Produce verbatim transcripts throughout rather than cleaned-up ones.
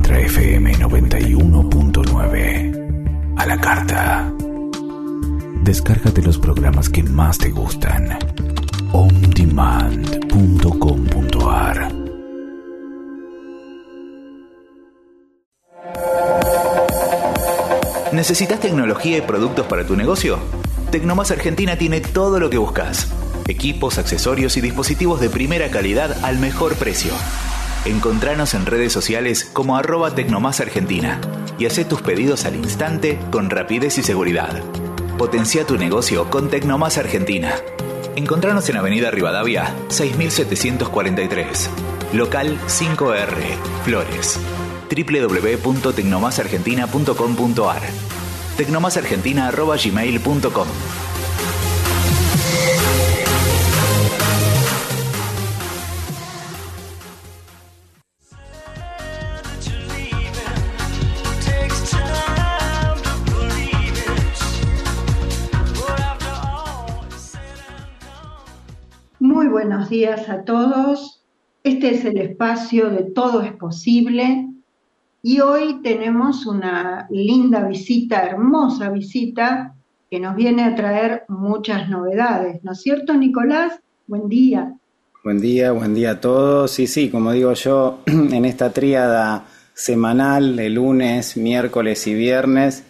Ultra F M noventa y uno punto nueve. A la carta. Descárgate los programas que más te gustan. on demand punto com punto a r. ¿Necesitas tecnología y productos para tu negocio? Tecnomás Argentina tiene todo lo que buscas. Equipos, accesorios y dispositivos de primera calidad al mejor precio. Encontranos en redes sociales como arroba Tecnomás Argentina y hacé tus pedidos al instante con rapidez y seguridad. Potencia tu negocio con Tecnomás Argentina. Encontranos en Avenida Rivadavia seis mil setecientos cuarenta y tres, local cinco R, Flores. doble u doble u doble u punto tecnomás argentina punto com punto a r. tecnomasargentina arroba gmail punto com. Muy buenos días a todos. Este es el espacio de Todo es Posible. Y hoy tenemos una linda visita, hermosa visita, que nos viene a traer muchas novedades, ¿no es cierto, Nicolás? Buen día. Buen día, buen día a todos. Sí, sí, como digo yo, en esta tríada semanal, de lunes, miércoles y viernes,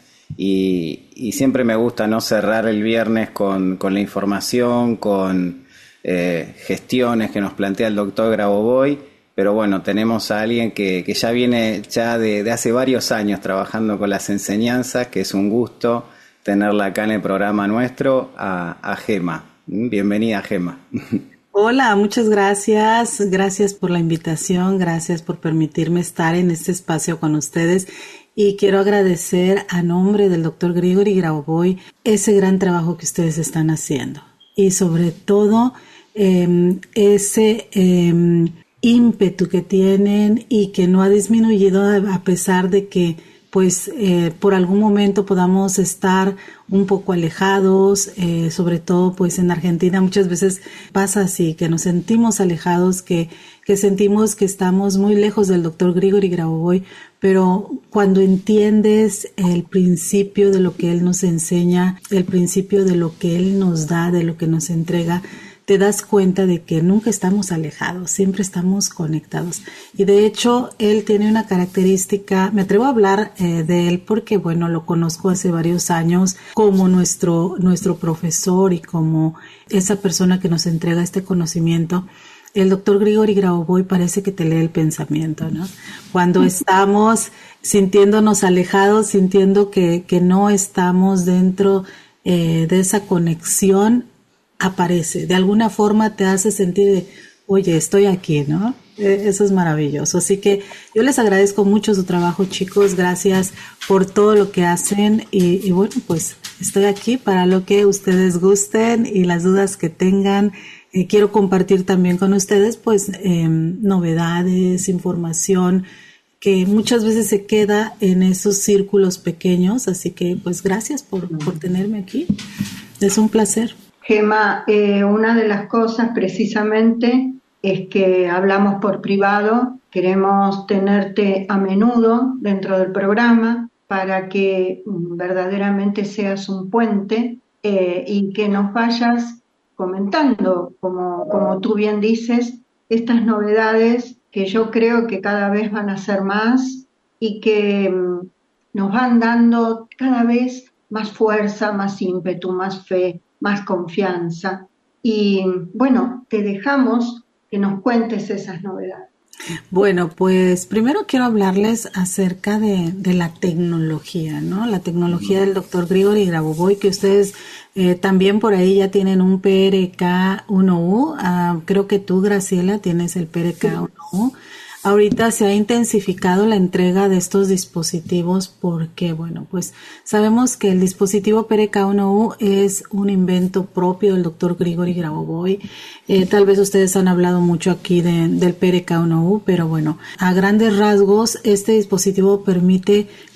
y, y siempre me gusta no cerrar el viernes con, con la información, con eh, gestiones que nos plantea el doctor Grabovoi. Pero bueno, tenemos a alguien que, que ya viene ya de, de hace varios años trabajando con las enseñanzas, que es un gusto tenerla acá en el programa nuestro, a, a Gema. Bienvenida, Gema. Hola, muchas gracias. Gracias por la invitación, gracias por permitirme estar en este espacio con ustedes. Y quiero agradecer a nombre del doctor Grigori Grabovoi ese gran trabajo que ustedes están haciendo. Y sobre todo, eh, ese... Eh, ímpetu que tienen y que no ha disminuido a pesar de que pues eh, por algún momento podamos estar un poco alejados, eh, sobre todo pues en Argentina muchas veces pasa así, que nos sentimos alejados, que, que sentimos que estamos muy lejos del doctor Grigori Grabovoi, pero cuando entiendes el principio de lo que él nos enseña, el principio de lo que él nos da, de lo que nos entrega, te das cuenta de que nunca estamos alejados, siempre estamos conectados. Y de hecho, él tiene una característica, me atrevo a hablar eh, de él porque, bueno, lo conozco hace varios años como nuestro, nuestro profesor y como esa persona que nos entrega este conocimiento. El doctor Grigori Grabovoi parece que te lee el pensamiento, ¿no? Cuando estamos sintiéndonos alejados, sintiendo que, que no estamos dentro eh, de esa conexión, aparece, de alguna forma te hace sentir de, oye, estoy aquí, ¿no? Eso es maravilloso. Así que yo les agradezco mucho su trabajo, chicos. Gracias por todo lo que hacen y, y bueno, pues estoy aquí para lo que ustedes gusten y las dudas que tengan. Eh, quiero compartir también con ustedes, pues, eh, novedades, información que muchas veces se queda en esos círculos pequeños. Así que, pues, gracias por, por tenerme aquí. Es un placer. Gema, eh, una de las cosas precisamente es que hablamos por privado, queremos tenerte a menudo dentro del programa para que verdaderamente seas un puente eh, y que nos vayas comentando, como, como tú bien dices, estas novedades que yo creo que cada vez van a ser más y que um, nos van dando cada vez más fuerza, más ímpetu, más fe, más confianza. Y bueno, te dejamos que nos cuentes esas novedades. Bueno, pues primero quiero hablarles acerca de, de la tecnología, ¿no? La tecnología del doctor Grigori Grabovoi, que ustedes eh, también por ahí ya tienen un P R K uno U. Uh, creo que tú, Graciela, tienes el P R K uno U. Ahorita se ha intensificado la entrega de estos dispositivos porque, bueno, pues sabemos que el dispositivo P R K uno U es un invento propio del doctor Grigori Grabovoi. Eh, tal vez ustedes han hablado mucho aquí de, del P R K uno U, pero bueno, a grandes rasgos este dispositivo permite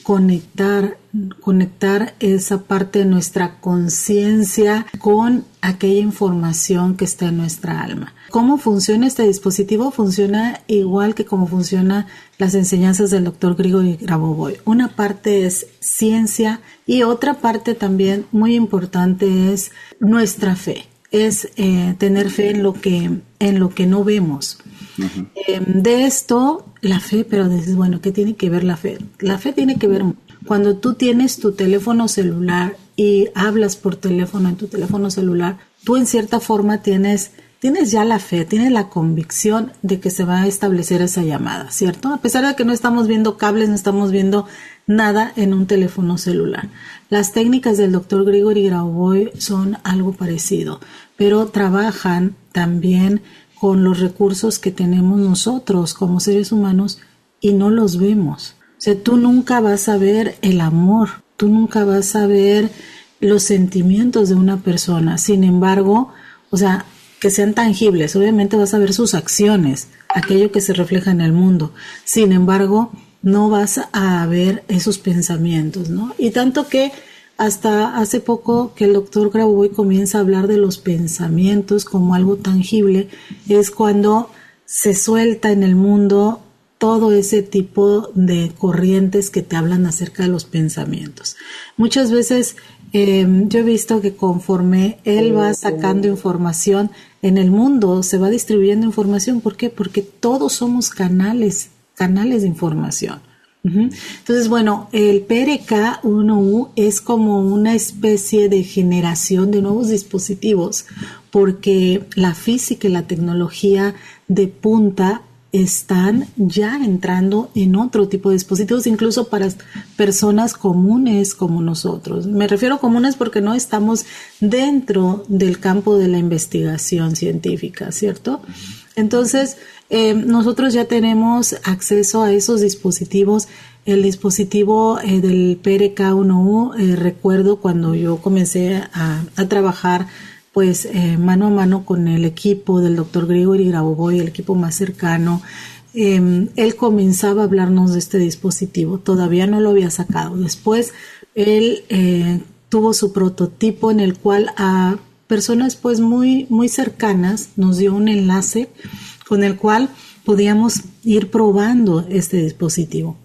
conectar, conectar esa parte de nuestra conciencia con aquella información que está en nuestra alma. ¿Cómo funciona este dispositivo? Funciona igual que como funcionan las enseñanzas del doctor Grigori Grabovoi. Una parte es ciencia y otra parte también muy importante es nuestra fe. Es eh, tener fe en lo que, en lo que no vemos. Uh-huh. Eh, de esto, la fe, pero dices, bueno, ¿qué tiene que ver la fe? La fe tiene que ver cuando tú tienes tu teléfono celular y hablas por teléfono en tu teléfono celular, tú en cierta forma tienes, tienes ya la fe, tienes la convicción de que se va a establecer esa llamada, ¿cierto? A pesar de que no estamos viendo cables, no estamos viendo nada en un teléfono celular. Las técnicas del doctor Grigori Grabovoi son algo parecido, pero trabajan también con los recursos que tenemos nosotros como seres humanos y no los vemos. O sea, tú nunca vas a ver el amor, tú nunca vas a ver los sentimientos de una persona. Sin embargo, o sea, que sean tangibles, obviamente vas a ver sus acciones, aquello que se refleja en el mundo. Sin embargo, no vas a ver esos pensamientos, ¿no? Y tanto que hasta hace poco que el doctor Grabovoi comienza a hablar de los pensamientos como algo tangible, es cuando se suelta en el mundo todo ese tipo de corrientes que te hablan acerca de los pensamientos. Muchas veces eh, yo he visto que conforme él va sacando información en el mundo, se va distribuyendo información. ¿Por qué? Porque todos somos canales, canales de información. Entonces, bueno, el P R K uno U es como una especie de generación de nuevos dispositivos porque la física y la tecnología de punta están ya entrando en otro tipo de dispositivos, incluso para personas comunes como nosotros. Me refiero a comunes porque no estamos dentro del campo de la investigación científica, ¿cierto? Entonces, eh, nosotros ya tenemos acceso a esos dispositivos. El dispositivo eh, del P R K uno U, eh, recuerdo cuando yo comencé a, a trabajar pues eh, mano a mano con el equipo del doctor Grigori Grabovoi, el equipo más cercano, eh, él comenzaba a hablarnos de este dispositivo, todavía no lo había sacado. Después él eh, tuvo su prototipo en el cual a personas pues muy, muy cercanas nos dio un enlace con el cual podíamos ir probando este dispositivo.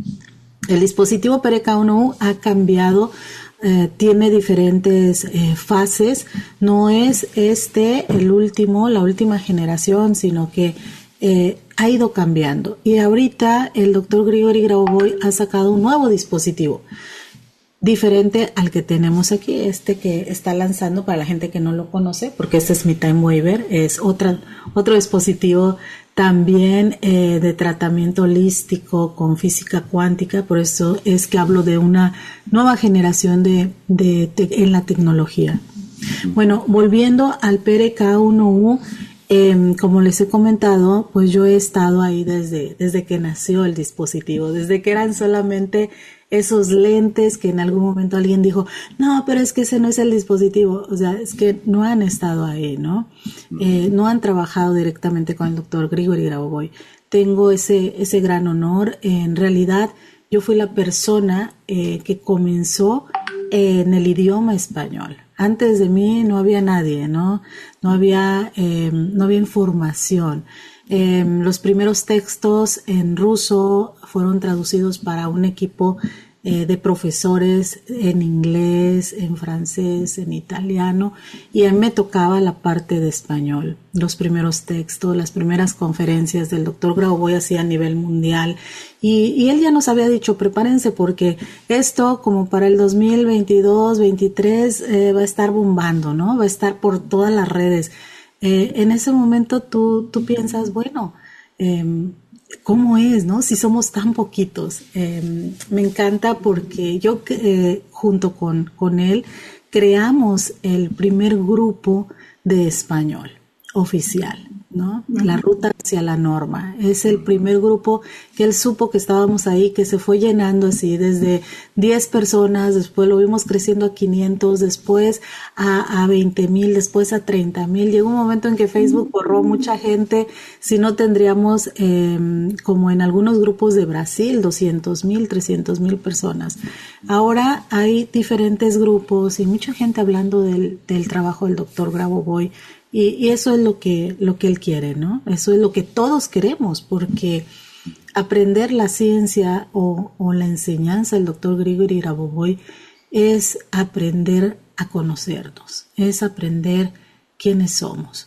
El dispositivo P R K uno U ha cambiado, eh, tiene diferentes eh, fases, no es este el último, la última generación, sino que eh, ha ido cambiando. Y ahorita el doctor Grigori Grabovoi ha sacado un nuevo dispositivo, diferente al que tenemos aquí, este que está lanzando para la gente que no lo conoce, porque este es mi Time Waver, es otra, otro dispositivo también eh, de tratamiento holístico con física cuántica, por eso es que hablo de una nueva generación de, de te, en la tecnología. Bueno, volviendo al P R K uno U, eh, como les he comentado, pues yo he estado ahí desde, desde que nació el dispositivo, desde que eran solamente esos lentes que en algún momento alguien dijo, no, pero es que ese no es el dispositivo. O sea, es que no han estado ahí, ¿no? Eh, no han trabajado directamente con el doctor Grigori Grabovoi. Tengo ese, ese gran honor. En realidad, yo fui la persona eh, que comenzó en el idioma español. Antes de mí no había nadie, ¿no? No había, eh, no había información. Eh, los primeros textos en ruso fueron traducidos para un equipo eh, de profesores en inglés, en francés, en italiano, y a mí me tocaba la parte de español. Los primeros textos, las primeras conferencias del doctor Grabovoi hacía a nivel mundial, y, y él ya nos había dicho, prepárense porque esto como para el dos mil veintidós, veintitrés eh, va a estar bombando, ¿no? Va a estar por todas las redes. Eh, en ese momento tú, tú piensas, bueno, eh, ¿cómo es, no? Si somos tan poquitos. Eh, me encanta porque yo eh, junto con, con él creamos el primer grupo de español oficial. ¿no? La ruta hacia la norma. Es el primer grupo que él supo que estábamos ahí, que se fue llenando así, desde diez personas, después lo vimos creciendo a quinientos, después a, a veinte mil, después a treinta mil. Llegó un momento en que Facebook borró mucha gente, si no tendríamos, eh, como en algunos grupos de Brasil, doscientos mil, trescientos mil personas. Ahora hay diferentes grupos y mucha gente hablando del, del trabajo del doctor Grabovoi. Y, y eso es lo que, lo que él quiere, ¿no? Eso es lo que todos queremos, porque aprender la ciencia o, o la enseñanza del doctor Grigori Grabovoi es aprender a conocernos, es aprender quiénes somos.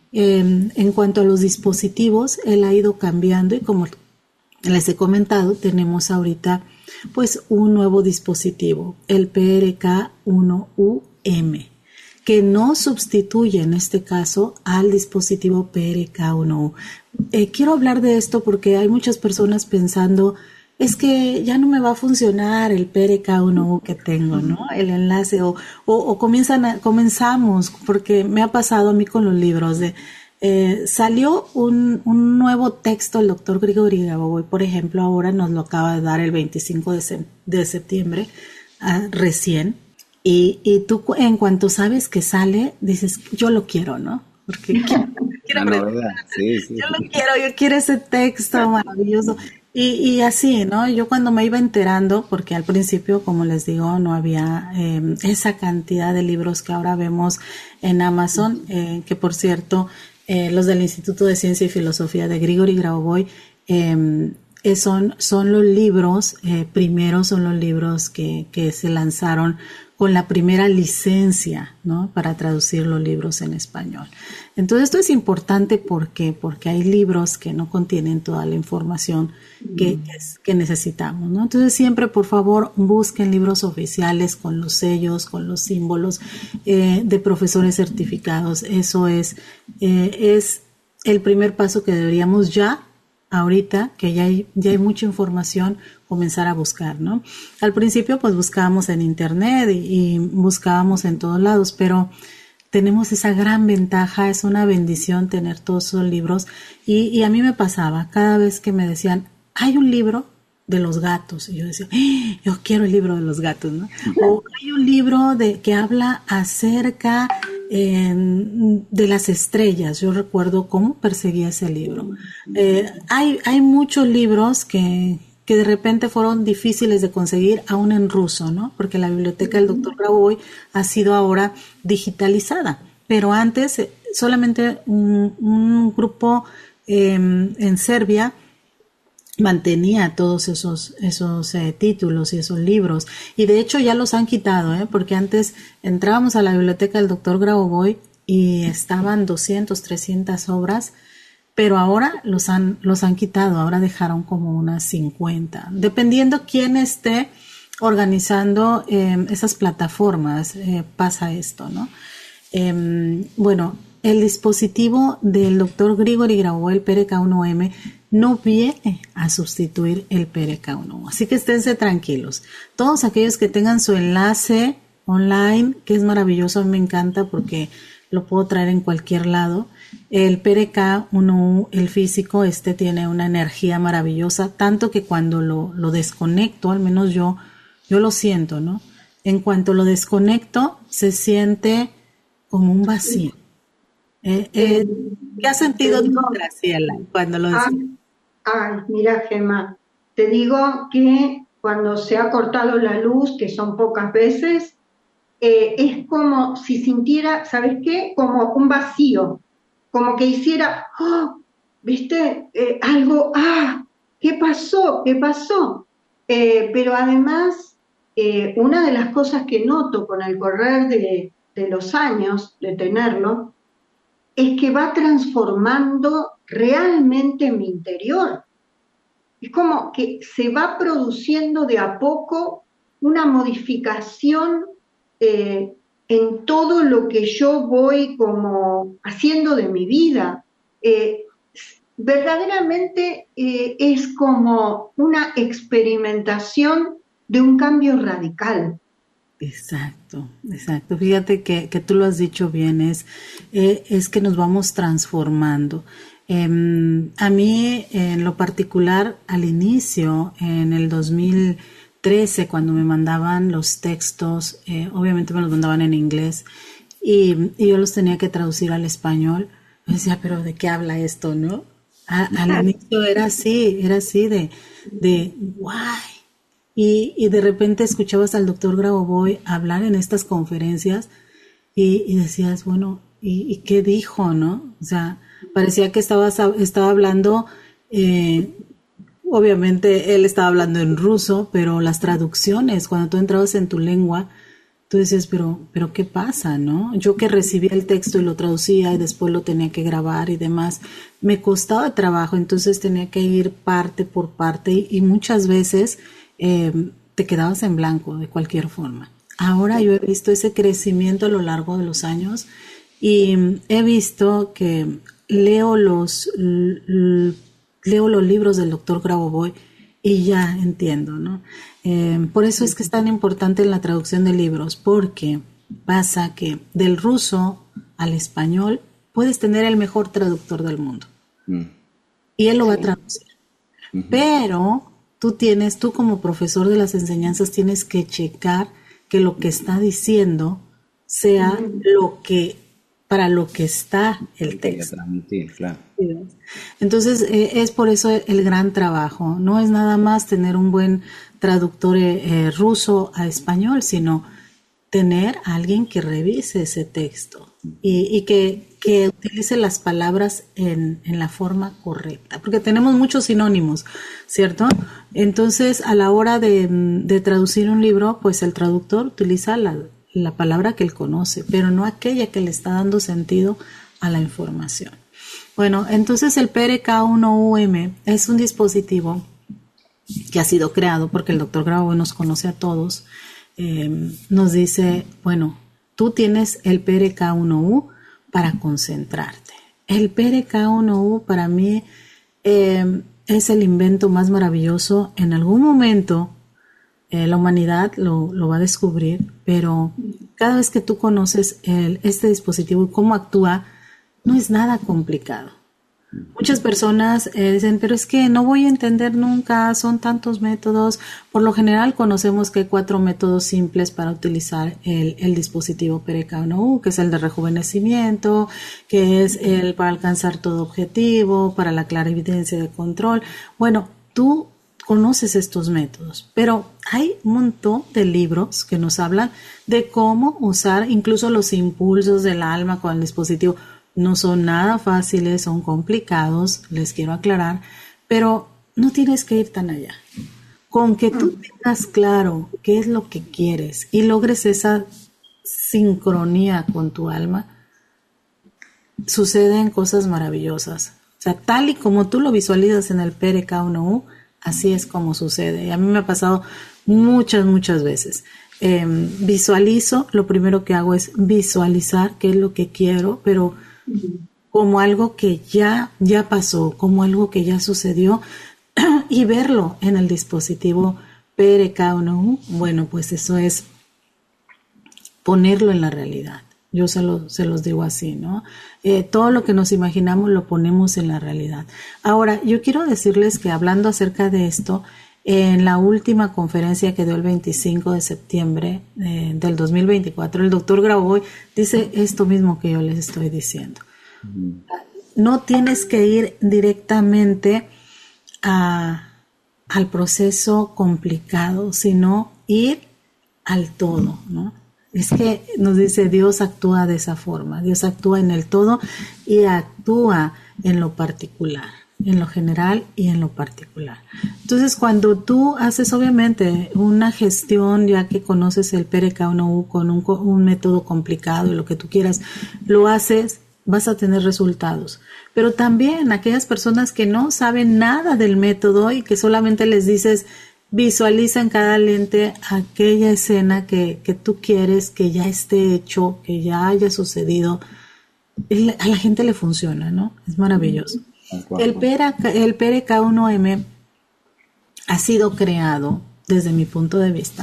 Eh, en cuanto a los dispositivos, él ha ido cambiando y como les he comentado, tenemos ahorita pues un nuevo dispositivo, el P R K uno U M. Que no sustituye en este caso al dispositivo P R K uno U. Eh, quiero hablar de esto porque hay muchas personas pensando, es que ya no me va a funcionar el P R K uno U que tengo, ¿no? El enlace, o, o, o comienzan a, comenzamos, porque me ha pasado a mí con los libros, de eh, salió un, un nuevo texto del doctor Grigori Grabovoi, por ejemplo, ahora nos lo acaba de dar el veinticinco de, se, de septiembre, uh, recién. Y, y tú en cuanto sabes que sale, dices, yo lo quiero, ¿no? Porque quiero, quiero novedad, sí, sí. Yo lo quiero, yo quiero ese texto maravilloso. Y, y así, ¿no? Yo cuando me iba enterando, porque al principio, como les digo, no había eh, esa cantidad de libros que ahora vemos en Amazon, eh, que por cierto, eh, los del Instituto de Ciencia y Filosofía de Grigori Grabovoi, eh, son, son los libros, eh, primero son los libros que, que se lanzaron con la primera licencia, ¿no? Para traducir los libros en español. Entonces esto es importante porque, porque hay libros que no contienen toda la información que, que, que necesitamos, ¿no? Entonces siempre, por favor, busquen libros oficiales con los sellos, con los símbolos eh, de profesores certificados. Eso es, eh, es el primer paso que deberíamos ya, ahorita que ya hay, ya hay mucha información, comenzar a buscar, ¿no? Al principio pues buscábamos en internet y, y buscábamos en todos lados, pero tenemos esa gran ventaja, es una bendición tener todos esos libros y, y a mí me pasaba, cada vez que me decían, hay un libro de los gatos, y yo decía, ¡eh! Yo quiero el libro de los gatos, ¿no? O hay un libro de que habla acerca eh, de las estrellas, yo recuerdo cómo perseguía ese libro. Eh, hay, hay muchos libros que que de repente fueron difíciles de conseguir aún en ruso, ¿no? Porque la biblioteca del doctor Grabovoi ha sido ahora digitalizada, pero antes eh, solamente un, un grupo eh, en Serbia mantenía todos esos esos eh, títulos y esos libros, y de hecho ya los han quitado, ¿eh? Porque antes entrábamos a la biblioteca del doctor Grabovoi y estaban doscientas, trescientas obras, pero ahora los han los han quitado, ahora dejaron como unas cincuenta, dependiendo quién esté organizando eh, esas plataformas, eh, pasa esto, ¿no? Eh, bueno, el dispositivo del doctor Grigori Grabovoi, el P R K uno U M, no viene a sustituir el P R K uno U, así que esténse tranquilos. Todos aquellos que tengan su enlace online, que es maravilloso, a mí me encanta porque lo puedo traer en cualquier lado. El P R K uno U, el físico, este tiene una energía maravillosa, tanto que cuando lo, lo desconecto, al menos yo, yo lo siento, ¿no? En cuanto lo desconecto, se siente como un vacío. Eh, eh, ¿Qué has sentido tú, Graciela, cuando lo desconectas? Ay, mira, Gemma, te digo que cuando se ha cortado la luz, que son pocas veces, eh, es como si sintiera, ¿sabes qué? Como un vacío. Como que hiciera, oh, ¿viste? Eh, algo, ah, ¿qué pasó? ¿Qué pasó? Eh, pero además, eh, una de las cosas que noto con el correr de, de los años de tenerlo, es que va transformando realmente mi interior. Es como que se va produciendo de a poco una modificación eh, en todo lo que yo voy como haciendo de mi vida. Eh, verdaderamente eh, es como una experimentación de un cambio radical. Exacto, exacto. Fíjate que, que tú lo has dicho bien, es, eh, es que nos vamos transformando. Eh, a mí, en lo particular, al inicio, en el dos mil trece, cuando me mandaban los textos, eh, obviamente me los mandaban en inglés, y, y yo los tenía que traducir al español. Me decía, pero ¿de qué habla esto, no? A, al inicio era así, era así de, de guay. Y, y de repente escuchabas al doctor Grabovoi hablar en estas conferencias y, y decías, bueno, ¿y, ¿y qué dijo, no? O sea, parecía que estaba, estaba hablando, eh, obviamente él estaba hablando en ruso, pero las traducciones, cuando tú entrabas en tu lengua, tú decías, pero, pero ¿qué pasa, no? Yo que recibía el texto y lo traducía y después lo tenía que grabar y demás, me costaba trabajo, entonces tenía que ir parte por parte y, y muchas veces eh, te quedabas en blanco de cualquier forma. Ahora yo he visto ese crecimiento a lo largo de los años y he visto que leo los, l- leo los libros del doctor Grabovoi y ya entiendo, ¿no? Eh, por eso es que es tan importante la traducción de libros, porque pasa que del ruso al español puedes tener el mejor traductor del mundo. Mm. Y él lo va a traducir. Uh-huh. Pero tú tienes, tú como profesor de las enseñanzas tienes que checar que lo que está diciendo sea uh-huh. lo que, para lo que está el texto. Claro. Entonces, eh, es por eso el gran trabajo. No es nada más tener un buen traductor eh, ruso a español, sino tener a alguien que revise ese texto y, y que, que utilice las palabras en, en la forma correcta, porque tenemos muchos sinónimos, ¿cierto? Entonces, a la hora de, de traducir un libro, pues el traductor utiliza la, la palabra que él conoce, pero no aquella que le está dando sentido a la información. Bueno, entonces el P R K uno U M es un dispositivo que ha sido creado porque el doctor Grabovoi nos conoce a todos. Eh, nos dice, bueno, tú tienes el P R K uno U para concentrarte. El P R K uno U para mí eh, es el invento más maravilloso. En algún momento eh, la humanidad lo, lo va a descubrir, pero cada vez que tú conoces el, este dispositivo y cómo actúa, no es nada complicado. Muchas personas eh, dicen, pero es que no voy a entender nunca, son tantos métodos. Por lo general conocemos que hay cuatro métodos simples para utilizar el, el dispositivo P R K uno U, que es el de rejuvenecimiento, que es el para alcanzar todo objetivo, para la clarividencia de control. Bueno, tú conoces estos métodos, pero hay un montón de libros que nos hablan de cómo usar incluso los impulsos del alma con el dispositivo. No son nada fáciles, son complicados, les quiero aclarar, pero no tienes que ir tan allá. Con que tú tengas claro qué es lo que quieres y logres esa sincronía con tu alma, suceden cosas maravillosas. O sea, tal y como tú lo visualizas en el P R K uno U, así es como sucede. Y a mí me ha pasado muchas, muchas veces. Eh, visualizo, lo primero que hago es visualizar qué es lo que quiero, pero como algo que ya, ya pasó, como algo que ya sucedió, y verlo en el dispositivo P R K uno U, bueno, pues eso es ponerlo en la realidad. Yo se, lo, se los digo así, ¿no? Eh, todo lo que nos imaginamos lo ponemos en la realidad. Ahora, yo quiero decirles que hablando acerca de esto, en la última conferencia que dio el veinticinco de septiembre eh, del dos mil veinticuatro, el doctor Grabovoi dice esto mismo que yo les estoy diciendo. Uh-huh. No tienes que ir directamente a, al proceso complicado, sino ir al todo, ¿no? Es que nos dice Dios actúa de esa forma. Dios actúa en el todo y actúa en lo particular. En lo general y en lo particular. Entonces, cuando tú haces obviamente una gestión, ya que conoces el P R K uno U con un, un método complicado y lo que tú quieras, lo haces, vas a tener resultados. Pero también aquellas personas que no saben nada del método y que solamente les dices, visualiza en cada lente aquella escena que, que tú quieres que ya esté hecho, que ya haya sucedido, a la gente le funciona, ¿no? Es maravilloso. El P R K, el P R K uno M ha sido creado, desde mi punto de vista,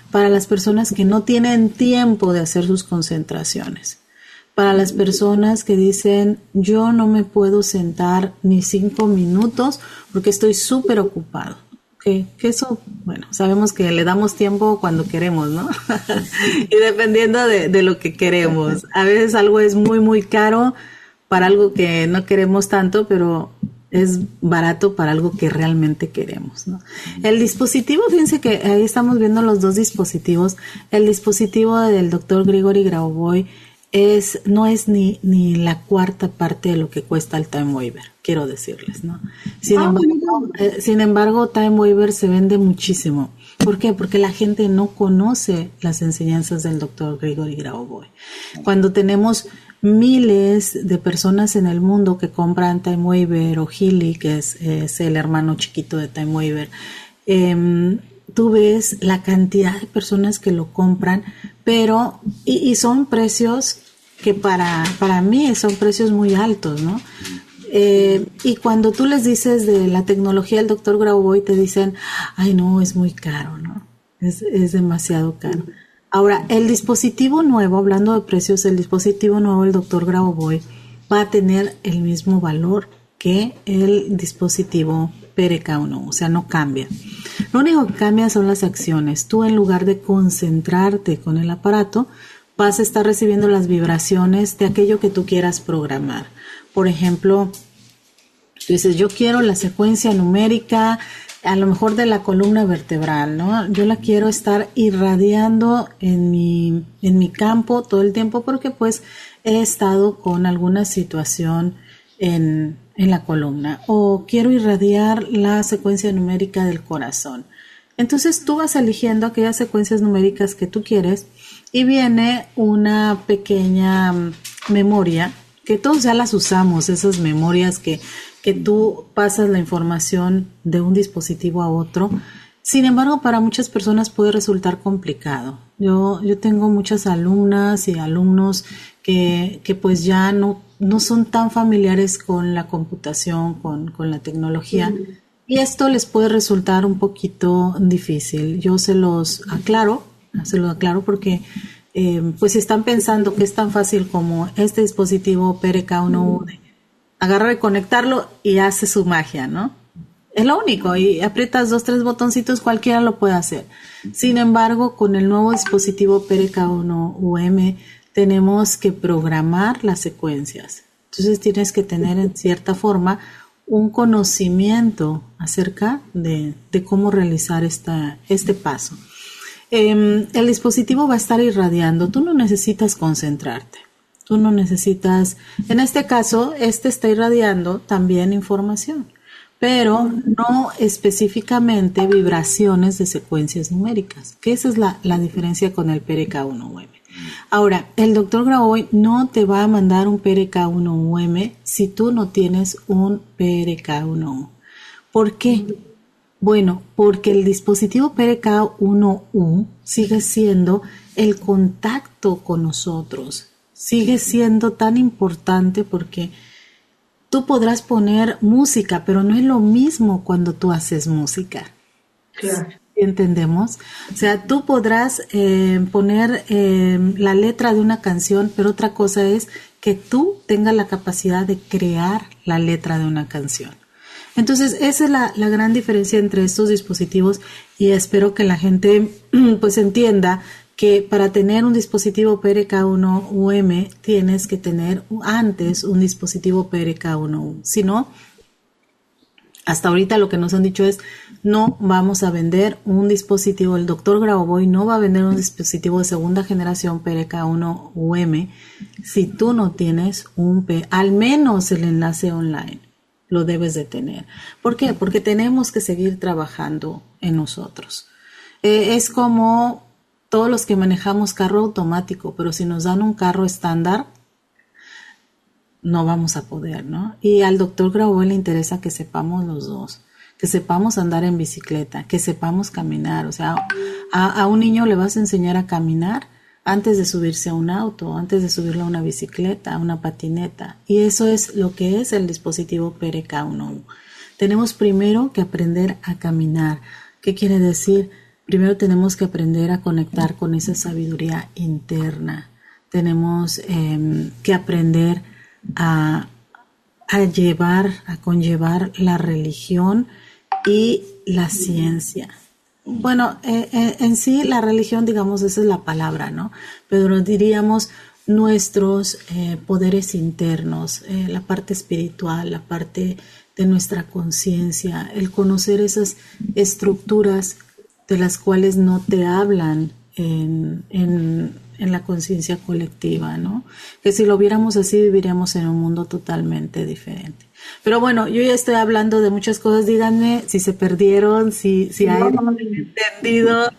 para las personas que no tienen tiempo de hacer sus concentraciones, para las personas que dicen yo no me puedo sentar ni cinco minutos porque estoy súper ocupado. Que, que eso, bueno, sabemos que le damos tiempo cuando queremos, ¿no? Y dependiendo de, de lo que queremos. A veces algo es muy, muy caro para algo que no queremos tanto, pero es barato para algo que realmente queremos, ¿no? El dispositivo, fíjense que ahí estamos viendo los dos dispositivos. El dispositivo del doctor Grigori Grabovoi es, no es ni, ni la cuarta parte de lo que cuesta el Time Waver, quiero decirles, ¿no? Sin, ah, embargo, eh, sin embargo, Time Waver se vende muchísimo. ¿Por qué? Porque la gente no conoce las enseñanzas del doctor Grigori Grabovoi. Cuando tenemos miles de personas en el mundo que compran Time Waver o Healy, que es, es el hermano chiquito de Time Waver, eh, tú ves la cantidad de personas que lo compran, pero, y, y son precios que para, para mí son precios muy altos, ¿no? Eh, y cuando tú les dices de la tecnología del doctor Grabovoi, te dicen, ay no, es muy caro, ¿no? Es, es demasiado caro. Ahora, el dispositivo nuevo, hablando de precios, el dispositivo nuevo del doctor Grabovoi va a tener el mismo valor que el dispositivo P R K uno, o sea, no cambia. Lo único que cambia son las acciones. Tú, en lugar de concentrarte con el aparato, vas a estar recibiendo las vibraciones de aquello que tú quieras programar. Por ejemplo, tú dices, yo quiero la secuencia numérica, a lo mejor de la columna vertebral, ¿no? Yo la quiero estar irradiando en mi, en mi campo todo el tiempo porque pues he estado con alguna situación en, en la columna, o quiero irradiar la secuencia numérica del corazón. Entonces tú vas eligiendo aquellas secuencias numéricas que tú quieres y viene una pequeña memoria que todos ya las usamos, esas memorias que, que tú pasas la información de un dispositivo a otro. Sin embargo, para muchas personas puede resultar complicado. Yo, yo tengo muchas alumnas y alumnos que, que pues ya no, no son tan familiares con la computación, con, con la tecnología. Uh-huh. Y esto les puede resultar un poquito difícil. Yo se los aclaro, se los aclaro porque eh, pues si están pensando que es tan fácil como este dispositivo P R K uno U, agarrar y conectarlo y hace su magia, ¿no? Es lo único, y aprietas dos, tres botoncitos, cualquiera lo puede hacer. Sin embargo, con el nuevo dispositivo P R K uno U M tenemos que programar las secuencias. Entonces tienes que tener en cierta forma un conocimiento acerca de, de cómo realizar esta, este paso. Eh, el dispositivo va a estar irradiando, tú no necesitas concentrarte, tú no necesitas, en este caso, este está irradiando también información, pero no específicamente vibraciones de secuencias numéricas, que esa es la, la diferencia con el P R K uno U M. Ahora, el doctor Grabovoi no te va a mandar un P R K uno U M si tú no tienes un P R K uno U. ¿Por qué? Bueno, porque el dispositivo P R K uno U sigue siendo el contacto con nosotros, sigue siendo tan importante porque tú podrás poner música, pero no es lo mismo cuando tú haces música. Claro. ¿Entendemos? O sea, tú podrás eh, poner eh, la letra de una canción, pero otra cosa es que tú tengas la capacidad de crear la letra de una canción. Entonces, esa es la, la gran diferencia entre estos dispositivos y espero que la gente pues entienda que para tener un dispositivo P R K uno U M tienes que tener antes un dispositivo P R K uno U. Si no, hasta ahorita lo que nos han dicho es no vamos a vender un dispositivo, el doctor Grabovoi no va a vender un dispositivo de segunda generación P R K uno U M si tú no tienes un P, al menos el enlace online lo debes de tener. ¿Por qué? Porque tenemos que seguir trabajando en nosotros. Eh, es como todos los que manejamos carro automático, pero si nos dan un carro estándar, no vamos a poder, ¿no? Y al doctor Grabovoi le interesa que sepamos los dos, que sepamos andar en bicicleta, que sepamos caminar. O sea, a, a un niño le vas a enseñar a caminar antes de subirse a un auto, antes de subirlo a una bicicleta, a una patineta. Y eso es lo que es el dispositivo P R K uno U. Tenemos primero que aprender a caminar. ¿Qué quiere decir? primero tenemos que aprender a conectar con esa sabiduría interna. Tenemos eh, que aprender a, a llevar, a conllevar la religión y la ciencia. Bueno, eh, eh, en sí la religión, digamos, esa es la palabra, ¿no? Pero diríamos nuestros eh, poderes internos, eh, la parte espiritual, la parte de nuestra conciencia, el conocer esas estructuras de las cuales no te hablan en, en, en la conciencia colectiva, ¿no? Que si lo viéramos así viviríamos en un mundo totalmente diferente. Pero bueno, yo ya estoy hablando de muchas cosas, díganme si se perdieron, si, si hay entendido.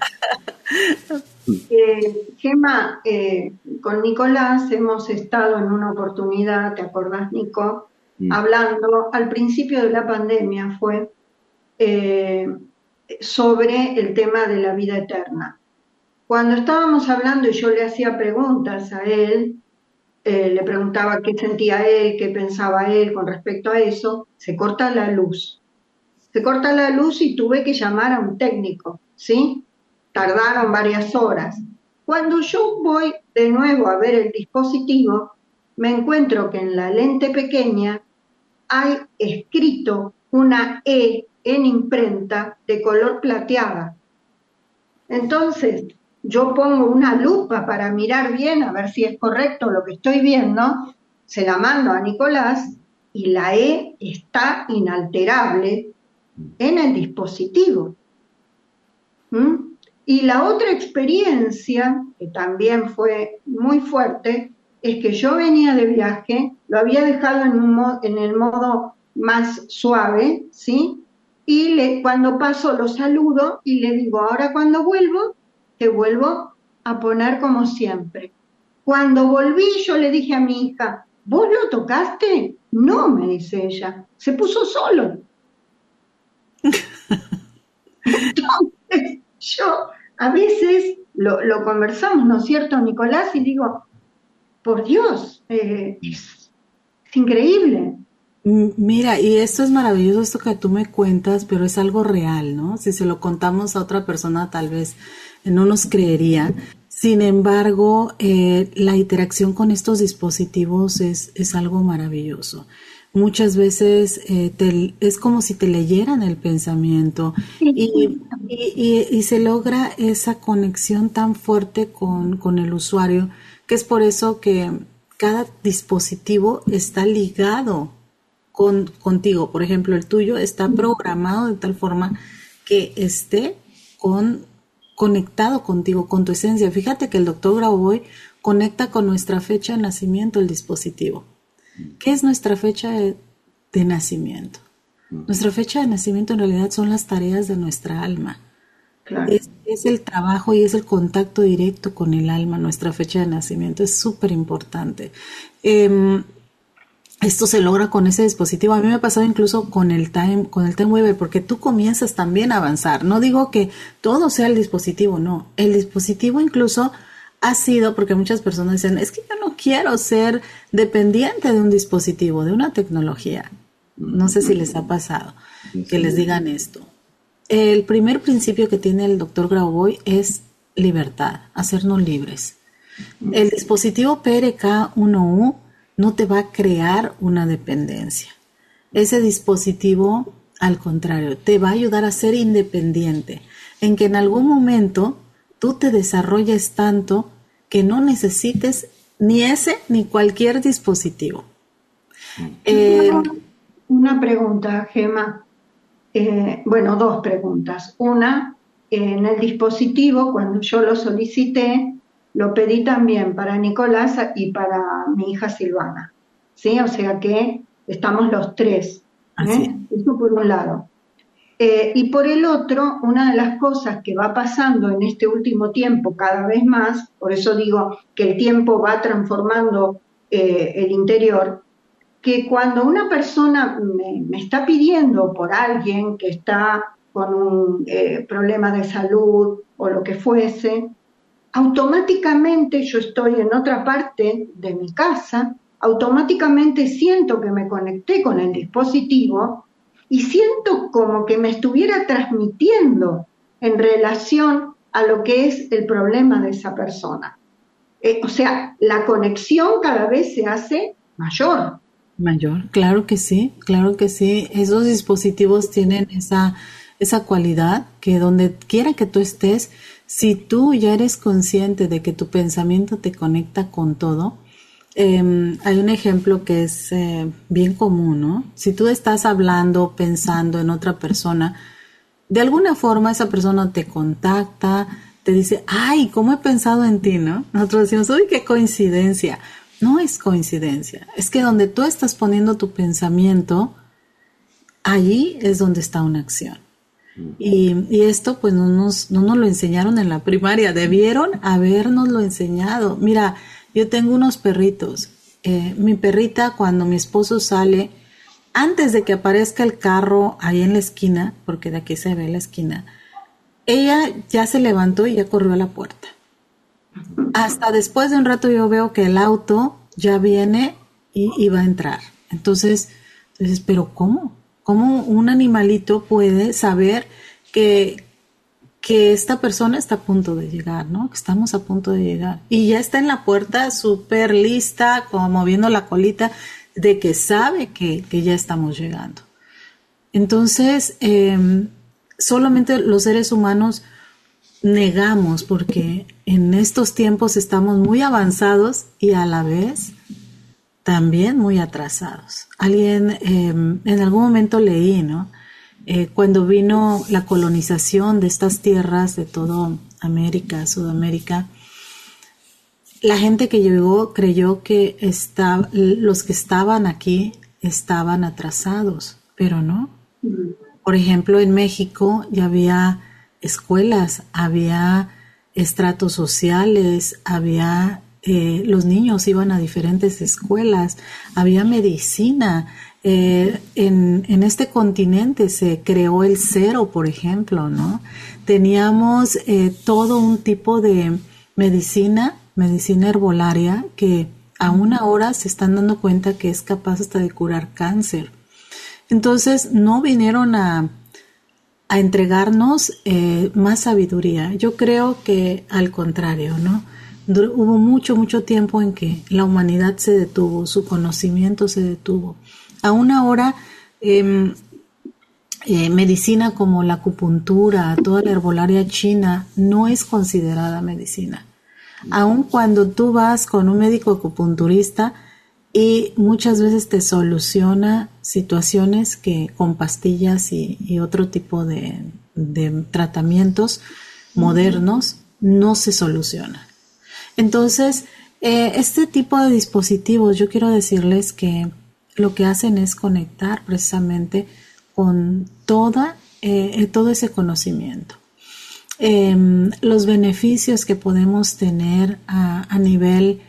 Eh, Gemma, eh, con Nicolás hemos estado en una oportunidad, ¿te acordás, Nico? Mm. Hablando, al principio de la pandemia fue, eh, sobre el tema de la vida eterna. Cuando estábamos hablando y yo le hacía preguntas a él, eh, le preguntaba qué sentía él, qué pensaba él con respecto a eso, se corta la luz. Se corta la luz y tuve que llamar a un técnico, ¿sí? Tardaron varias horas. Cuando yo voy de nuevo a ver el dispositivo, me encuentro que en la lente pequeña hay escrito una E en imprenta de color plateada. Entonces, yo pongo una lupa para mirar bien, a ver si es correcto lo que estoy viendo, se la mando a Nicolás y la E está inalterable en el dispositivo. ¿Mm? Y la otra experiencia, que también fue muy fuerte, es que yo venía de viaje, lo había dejado en, un mo- en el modo más suave, ¿sí? Y le, cuando paso lo saludo y le digo, ahora cuando vuelvo, te vuelvo a poner como siempre. Cuando volví yo le dije a mi hija, ¿vos lo tocaste? No, me dice ella, se puso solo. Entonces yo a veces lo, lo conversamos, ¿no es cierto, Nicolás? Y digo, por Dios, eh, es, es increíble. Mira, y esto es maravilloso, esto que tú me cuentas, pero es algo real, ¿no? Si se lo contamos a otra persona, tal vez no nos creería. Sin embargo, eh, la interacción con estos dispositivos es, es algo maravilloso. Muchas veces eh, te, es como si te leyeran el pensamiento y, y, y, y se logra esa conexión tan fuerte con, con el usuario, que es por eso que cada dispositivo está ligado Con, contigo. Por ejemplo, el tuyo está programado de tal forma que esté con, conectado contigo, con tu esencia. Fíjate que el doctor Grauboy conecta con nuestra fecha de nacimiento el dispositivo. ¿Qué es nuestra fecha de, de nacimiento? Nuestra fecha de nacimiento en realidad son las tareas de nuestra alma. Claro. Es, es el trabajo y es el contacto directo con el alma, nuestra fecha de nacimiento. Es súper importante. Eh, Esto se logra con ese dispositivo. A mí me ha pasado incluso con el Time, con el Time Weaver, porque tú comienzas también a avanzar. No digo que todo sea el dispositivo, no. El dispositivo incluso ha sido, porque muchas personas dicen, es que yo no quiero ser dependiente de un dispositivo, de una tecnología. No sé si les ha pasado que les digan esto. El primer principio que tiene el doctor Grauboy es libertad, hacernos libres. El dispositivo P R K uno U no te va a crear una dependencia. Ese dispositivo, al contrario, te va a ayudar a ser independiente, en que en algún momento tú te desarrolles tanto que no necesites ni ese ni cualquier dispositivo. Eh, una pregunta, Gemma. Eh, bueno, dos preguntas. Una, en el dispositivo, cuando yo lo solicité, lo pedí también para Nicolás y para mi hija Silvana, ¿sí? O sea que estamos los tres, ¿eh? Eso por un lado. Eh, y por el otro, una de las cosas que va pasando en este último tiempo cada vez más, por eso digo que el tiempo va transformando eh, el interior, que cuando una persona me, me está pidiendo por alguien que está con un eh, problema de salud o lo que fuese, automáticamente yo estoy en otra parte de mi casa, automáticamente siento que me conecté con el dispositivo y siento como que me estuviera transmitiendo en relación a lo que es el problema de esa persona. Eh, o sea, la conexión cada vez se hace mayor. Mayor, claro que sí, claro que sí. Esos dispositivos tienen esa, esa cualidad que donde quiera que tú estés, si tú ya eres consciente de que tu pensamiento te conecta con todo, eh, hay un ejemplo que es eh, bien común, ¿no? Si tú estás hablando, pensando en otra persona, de alguna forma esa persona te contacta, te dice, ay, ¿cómo he pensado en ti, no? Nosotros decimos, uy, qué coincidencia. No es coincidencia, es que donde tú estás poniendo tu pensamiento, allí es donde está una acción. Y, y esto pues no nos, no nos lo enseñaron en la primaria, debieron habernoslo enseñado. Mira, yo tengo unos perritos, eh, mi perrita cuando mi esposo sale, antes de que aparezca el carro ahí en la esquina, porque de aquí se ve la esquina, ella ya se levantó y ya corrió a la puerta. Hasta después de un rato yo veo que el auto ya viene y, y va a entrar. Entonces, entonces, ¿pero cómo? ¿Cómo un animalito puede saber que, que esta persona está a punto de llegar, ¿no? Que estamos a punto de llegar. Y ya está en la puerta súper lista, como moviendo la colita, de que sabe que, que ya estamos llegando. Entonces, eh, solamente los seres humanos negamos porque en estos tiempos estamos muy avanzados y a la vez también muy atrasados. Alguien, eh, en algún momento leí, ¿no? Eh, cuando vino la colonización de estas tierras de toda América, Sudamérica, la gente que llegó creyó que está, los que estaban aquí estaban atrasados, pero no. Por ejemplo, en México ya había escuelas, había estratos sociales, había eh, los niños iban a diferentes escuelas, había medicina. Eh, en, en este continente se creó el cero, por ejemplo, ¿no? Teníamos eh, todo un tipo de medicina, medicina herbolaria, que aún ahora se están dando cuenta que es capaz hasta de curar cáncer. Entonces, no vinieron a a entregarnos eh, más sabiduría. Yo creo que al contrario, ¿no? Dur- hubo mucho, mucho tiempo en que la humanidad se detuvo, su conocimiento se detuvo. Aún ahora, eh, eh, medicina como la acupuntura, toda la herbolaria china, no es considerada medicina. Aun cuando tú vas con un médico acupunturista y muchas veces te soluciona situaciones que con pastillas y, y otro tipo de, de tratamientos modernos no se solucionan. Entonces, eh, este tipo de dispositivos, yo quiero decirles que lo que hacen es conectar precisamente con toda, eh, todo ese conocimiento. Eh, los beneficios que podemos tener a, a nivel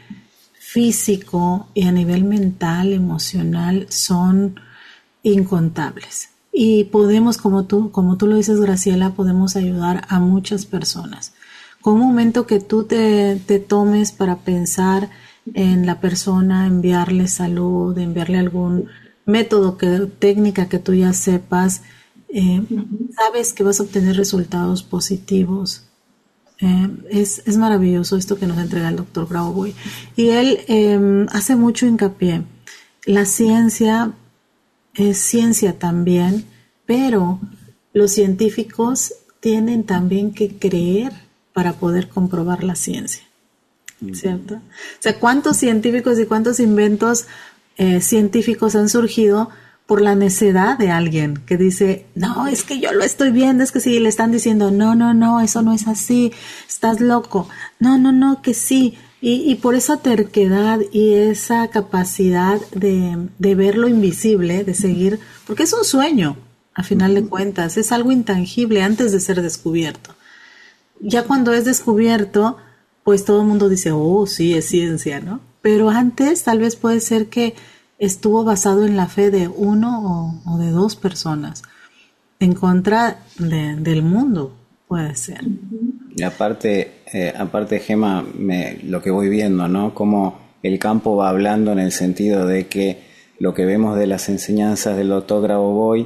físico y a nivel mental, emocional, son incontables. Y podemos, como tú, como tú lo dices, Graciela, podemos ayudar a muchas personas. Con un momento que tú te, te tomes para pensar en la persona, enviarle salud, enviarle algún método, que, técnica que tú ya sepas, eh, sabes que vas a obtener resultados positivos. Eh, es, es maravilloso esto que nos entrega el doctor Grauboy. Y él eh, hace mucho hincapié. La ciencia es ciencia también, pero los científicos tienen también que creer para poder comprobar la ciencia, ¿cierto? O sea, ¿cuántos científicos y cuántos inventos eh, científicos han surgido por la necedad de alguien que dice, no, es que yo lo estoy viendo, es que si le están diciendo, no, no, no, eso no es así, estás loco, no, no, no, que sí, y, y por esa terquedad y esa capacidad de, de ver lo invisible, de seguir, porque es un sueño, a final de cuentas, es algo intangible antes de ser descubierto. Ya cuando es descubierto, pues todo el mundo dice, oh, sí, es ciencia, ¿no? Pero antes tal vez puede ser que estuvo basado en la fe de uno o, o de dos personas en contra de, del mundo, puede ser. Y aparte, eh, aparte Gema, me, lo que voy viendo, ¿no? Como el campo va hablando en el sentido de que lo que vemos de las enseñanzas del doctor Grauboy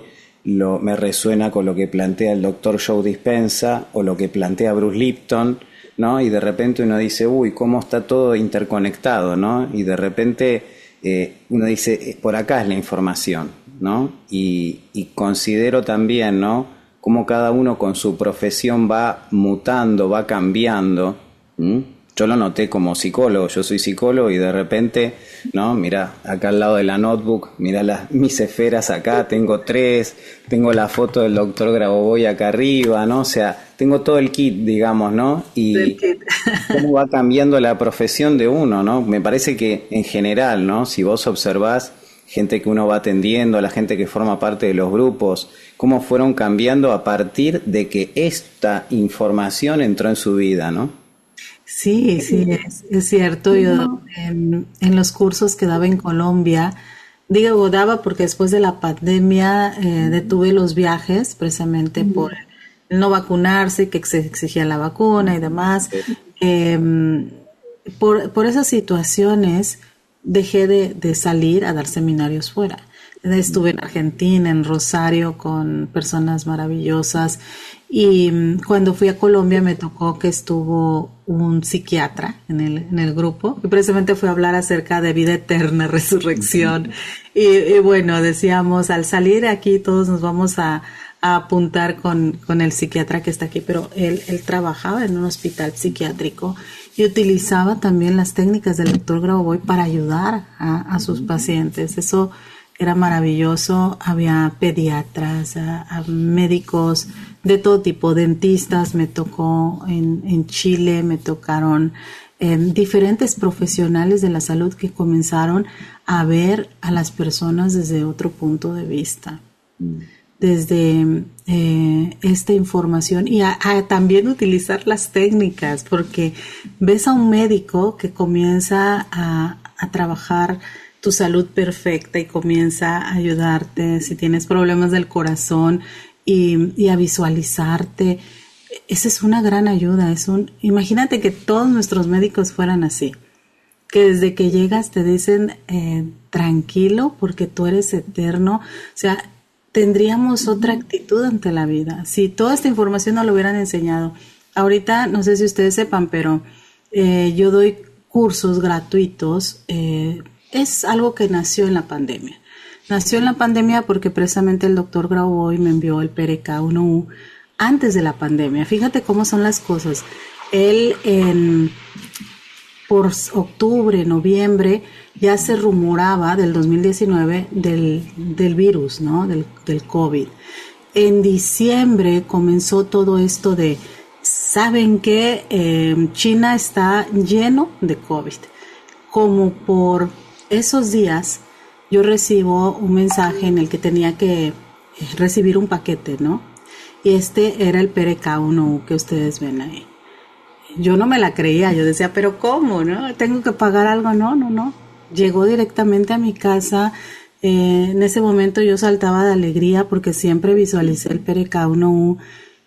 lo, me resuena con lo que plantea el doctor Joe Dispenza o lo que plantea Bruce Lipton, ¿no? Y de repente uno dice, uy, cómo está todo interconectado, ¿no? Y de repente eh, uno dice, por acá es la información, ¿no? Y, y considero también, ¿no?, cómo cada uno con su profesión va mutando, va cambiando. ¿Mm? Yo lo noté como psicólogo, yo soy psicólogo y de repente, ¿no? Mira, acá al lado de la notebook, mira las, mis esferas acá, tengo tres, tengo la foto del doctor Grabovoi acá arriba, ¿no? O sea, tengo todo el kit, digamos, ¿no? Y cómo va cambiando la profesión de uno, ¿no? Me parece que en general, ¿no?, si vos observás gente que uno va atendiendo, la gente que forma parte de los grupos, cómo fueron cambiando a partir de que esta información entró en su vida, ¿no? Sí, sí, es, es cierto. Yo en, en los cursos que daba en Colombia, digo, daba porque después de la pandemia eh, detuve los viajes precisamente uh-huh. por no vacunarse, que se exigía la vacuna y demás. Sí. Eh, por, por esas situaciones dejé de, de salir a dar seminarios fuera. Estuve en Argentina, en Rosario, con personas maravillosas. Y cuando fui a Colombia me tocó que estuvo un psiquiatra en el, en el grupo, que precisamente fue a hablar acerca de vida eterna, resurrección. Y, y bueno, decíamos, al salir aquí todos nos vamos a, a apuntar con, con el psiquiatra que está aquí, pero él, él trabajaba en un hospital psiquiátrico y utilizaba también las técnicas del doctor Grabovoi para ayudar a, a sus pacientes. Eso era maravilloso. Había pediatras, a, a médicos de todo tipo, dentistas, me tocó en, en Chile, me tocaron eh, diferentes profesionales de la salud que comenzaron a ver a las personas desde otro punto de vista. Mm. Desde eh, esta información y a, a también utilizar las técnicas, porque ves a un médico que comienza a, a trabajar tu salud perfecta y comienza a ayudarte si tienes problemas del corazón y, y a visualizarte. Esa es una gran ayuda. Es un, imagínate que todos nuestros médicos fueran así, que desde que llegas te dicen eh, tranquilo porque tú eres eterno. O sea, tendríamos otra actitud ante la vida si toda esta información nos lo hubieran enseñado. Ahorita, no sé si ustedes sepan, pero eh, yo doy cursos gratuitos. Eh, es algo que nació en la pandemia. Nació en la pandemia porque precisamente el doctor Grabovoi me envió el P R K uno U antes de la pandemia. Fíjate cómo son las cosas. Él en, por octubre, noviembre, ya se rumoraba del dos mil diecinueve del, del virus, ¿no? Del, del COVID. En diciembre comenzó todo esto de, ¿saben qué? Eh, China está lleno de COVID. Como por esos días yo recibo un mensaje en el que tenía que recibir un paquete, ¿no? Y este era el P R K uno U que ustedes ven ahí. Yo no me la creía, yo decía, ¿pero cómo, no? ¿Tengo que pagar algo? No, no, no. Llegó directamente a mi casa. Eh, en ese momento yo saltaba de alegría porque siempre visualicé el P R K uno U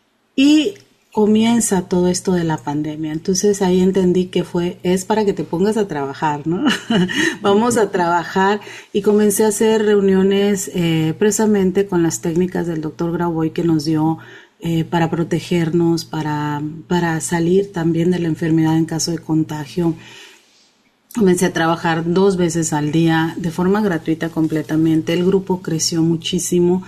y comienza todo esto de la pandemia. Entonces ahí entendí que fue, es para que te pongas a trabajar, ¿no? Vamos a trabajar y comencé a hacer reuniones eh, precisamente con las técnicas del doctor Grabovoi que nos dio eh, para protegernos, para, para salir también de la enfermedad en caso de contagio. Comencé a trabajar dos veces al día de forma gratuita completamente. El grupo creció muchísimo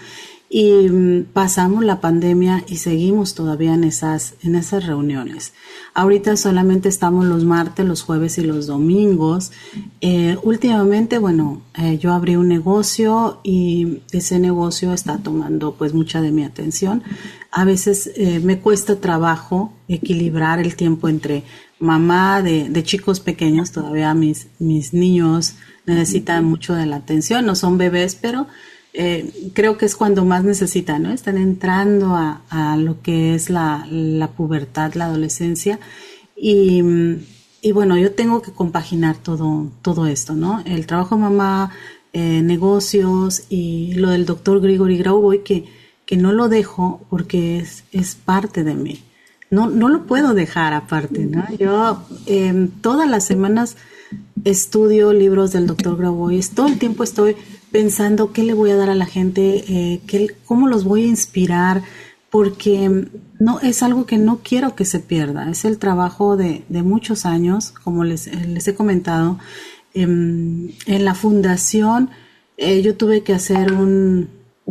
y pasamos la pandemia y seguimos todavía en esas, en esas reuniones. Ahorita solamente estamos los martes, los jueves y los domingos. Eh, últimamente, bueno, eh, yo abrí un negocio y ese negocio está tomando pues mucha de mi atención. A veces eh, me cuesta trabajo equilibrar el tiempo entre mamá de, de chicos pequeños. Todavía mis, mis niños necesitan mucho de la atención, no son bebés, pero Eh, creo que es cuando más necesitan, ¿no? Están entrando a, a lo que es la, la pubertad, la adolescencia y, y bueno, yo tengo que compaginar todo, todo esto, ¿no? El trabajo de mamá, eh, negocios y lo del doctor Grigori Grabovoi que, que no lo dejo porque es, es parte de mí. No, no lo puedo dejar aparte, ¿no? Yo eh, todas las semanas estudio libros del doctor Grabovoi, todo el tiempo estoy pensando qué le voy a dar a la gente, eh, qué, cómo los voy a inspirar, porque no es algo que no quiero que se pierda. Es el trabajo de, de muchos años, como les, les he comentado. Eh, en la fundación eh, yo tuve que hacer un,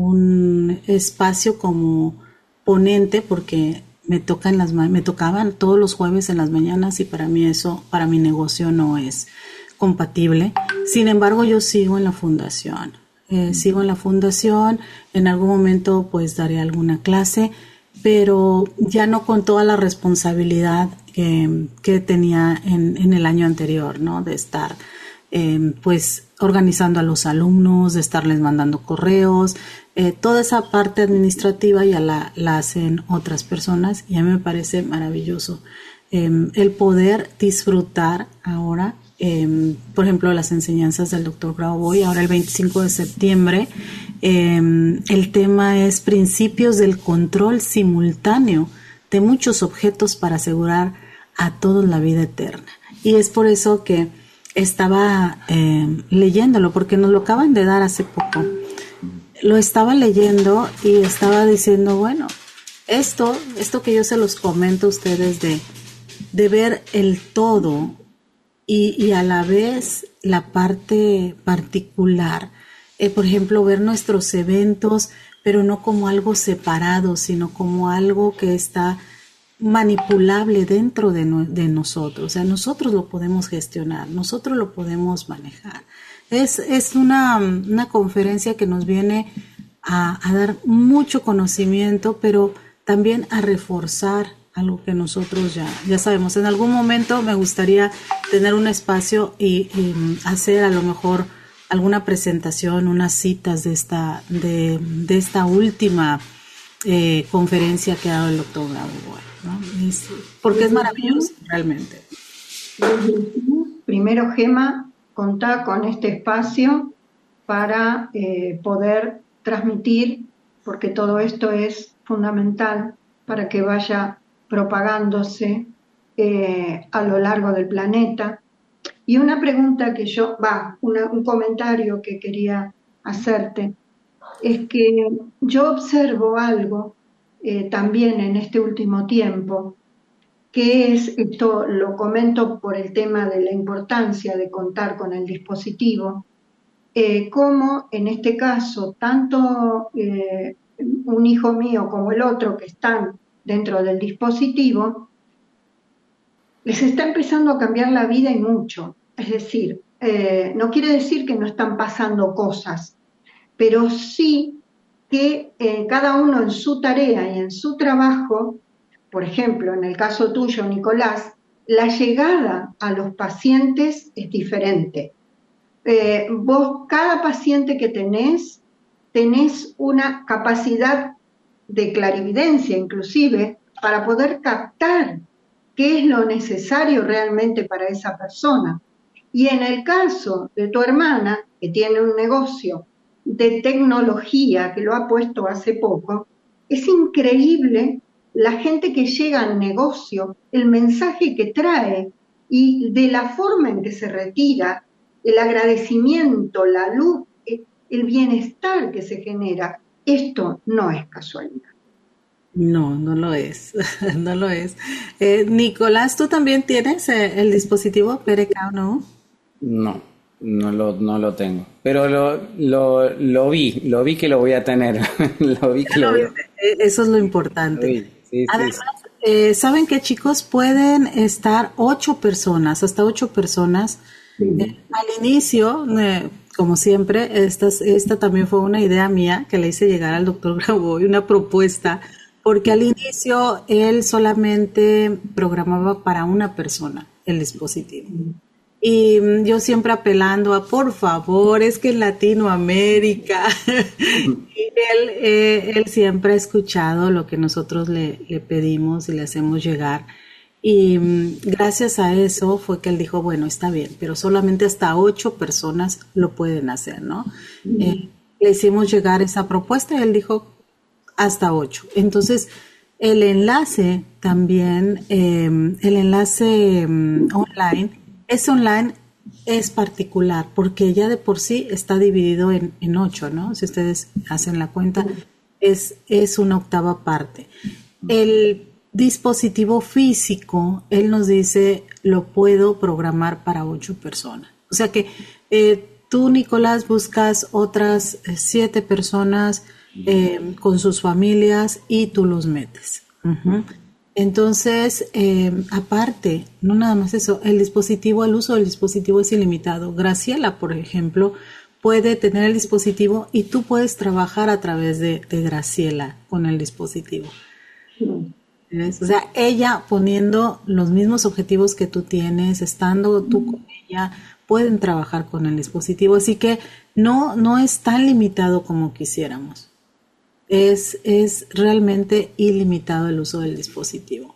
un espacio como ponente porque me toca en las me tocaban todos los jueves en las mañanas y para mí eso, para mi negocio no es compatible. Sin embargo, yo sigo en la fundación. Eh, sigo en la fundación, en algún momento pues daré alguna clase, pero ya no con toda la responsabilidad que, que tenía en, en el año anterior, ¿no? De estar eh, pues organizando a los alumnos, de estarles mandando correos, eh, toda esa parte administrativa ya la, la hacen otras personas y a mí me parece maravilloso eh, el poder disfrutar ahora. Eh, por ejemplo, las enseñanzas del doctor Grauboy, ahora el veinticinco de septiembre, eh, el tema es principios del control simultáneo de muchos objetos para asegurar a todos la vida eterna. Y es por eso que estaba eh, leyéndolo, porque nos lo acaban de dar hace poco. Lo estaba leyendo y estaba diciendo, bueno, esto, esto que yo se los comento a ustedes de, de ver el todo, Y, y a la vez la parte particular, eh, por ejemplo, ver nuestros eventos, pero no como algo separado, sino como algo que está manipulable dentro de, no, de nosotros. O sea, nosotros lo podemos gestionar, nosotros lo podemos manejar. Es, es una, una conferencia que nos viene a, a dar mucho conocimiento, pero también a reforzar algo que nosotros ya, ya sabemos. En algún momento me gustaría tener un espacio y, y hacer a lo mejor alguna presentación, unas citas de esta, de, de esta última eh, conferencia que ha dado el doctor Grauboy, ¿no? Es, porque es maravilloso realmente. Primero, Gema, contá con este espacio para eh, poder transmitir, porque todo esto es fundamental para que vaya propagándose eh, a lo largo del planeta. Y una pregunta que yo, va, una, un comentario que quería hacerte, es que yo observo algo eh, también en este último tiempo, que es, esto lo comento por el tema de la importancia de contar con el dispositivo, eh, como en este caso, tanto eh, un hijo mío como el otro que están dentro del dispositivo, les está empezando a cambiar la vida y mucho. Es decir, eh, no quiere decir que no están pasando cosas, pero sí que eh, cada uno en su tarea y en su trabajo, por ejemplo, en el caso tuyo, Nicolás, la llegada a los pacientes es diferente. Eh, vos, cada paciente que tenés, tenés una capacidad de clarividencia inclusive, para poder captar qué es lo necesario realmente para esa persona. Y en el caso de tu hermana, que tiene un negocio de tecnología, que lo ha puesto hace poco, es increíble la gente que llega al negocio, el mensaje que trae y de la forma en que se retira, el agradecimiento, la luz, el bienestar que se genera. Esto no es casualidad. No, no lo es, no lo es. Eh, Nicolás, ¿tú también tienes eh, el dispositivo P R K o no? No, no lo, no lo tengo, pero lo, lo, lo vi, lo vi que lo voy a tener. lo vi que lo voy a... Eso es lo importante. Sí, sí, Además, sí. Eh, ¿saben qué, chicos? Pueden estar ocho personas, hasta ocho personas. Sí. Eh, al inicio, eh, como siempre, esta, esta también fue una idea mía que le hice llegar al doctor Grauboy, una propuesta, porque al inicio él solamente programaba para una persona el dispositivo. Y yo siempre apelando a, por favor, es que en Latinoamérica, y él, eh, él siempre ha escuchado lo que nosotros le, le pedimos y le hacemos llegar. Y um, gracias a eso fue que él dijo, bueno, está bien, pero solamente hasta ocho personas lo pueden hacer, ¿no? Mm. Eh, le hicimos llegar esa propuesta y él dijo, hasta ocho. Entonces, el enlace también, eh, el enlace um, online, es online es particular porque ya de por sí está dividido en, en ocho, ¿no? Si ustedes hacen la cuenta, es, es una octava parte. El dispositivo físico, él nos dice, lo puedo programar para ocho personas. O sea que eh, tú, Nicolás, buscas otras eh, siete personas eh, con sus familias y tú los metes. Uh-huh. Entonces, eh, aparte, no nada más eso, el dispositivo, el uso del dispositivo es ilimitado. Graciela, por ejemplo, puede tener el dispositivo y tú puedes trabajar a través de, de Graciela con el dispositivo. ¿Ves? O sea, ella poniendo los mismos objetivos que tú tienes, estando tú con ella, pueden trabajar con el dispositivo. Así que no, no es tan limitado como quisiéramos. Es, es realmente ilimitado el uso del dispositivo.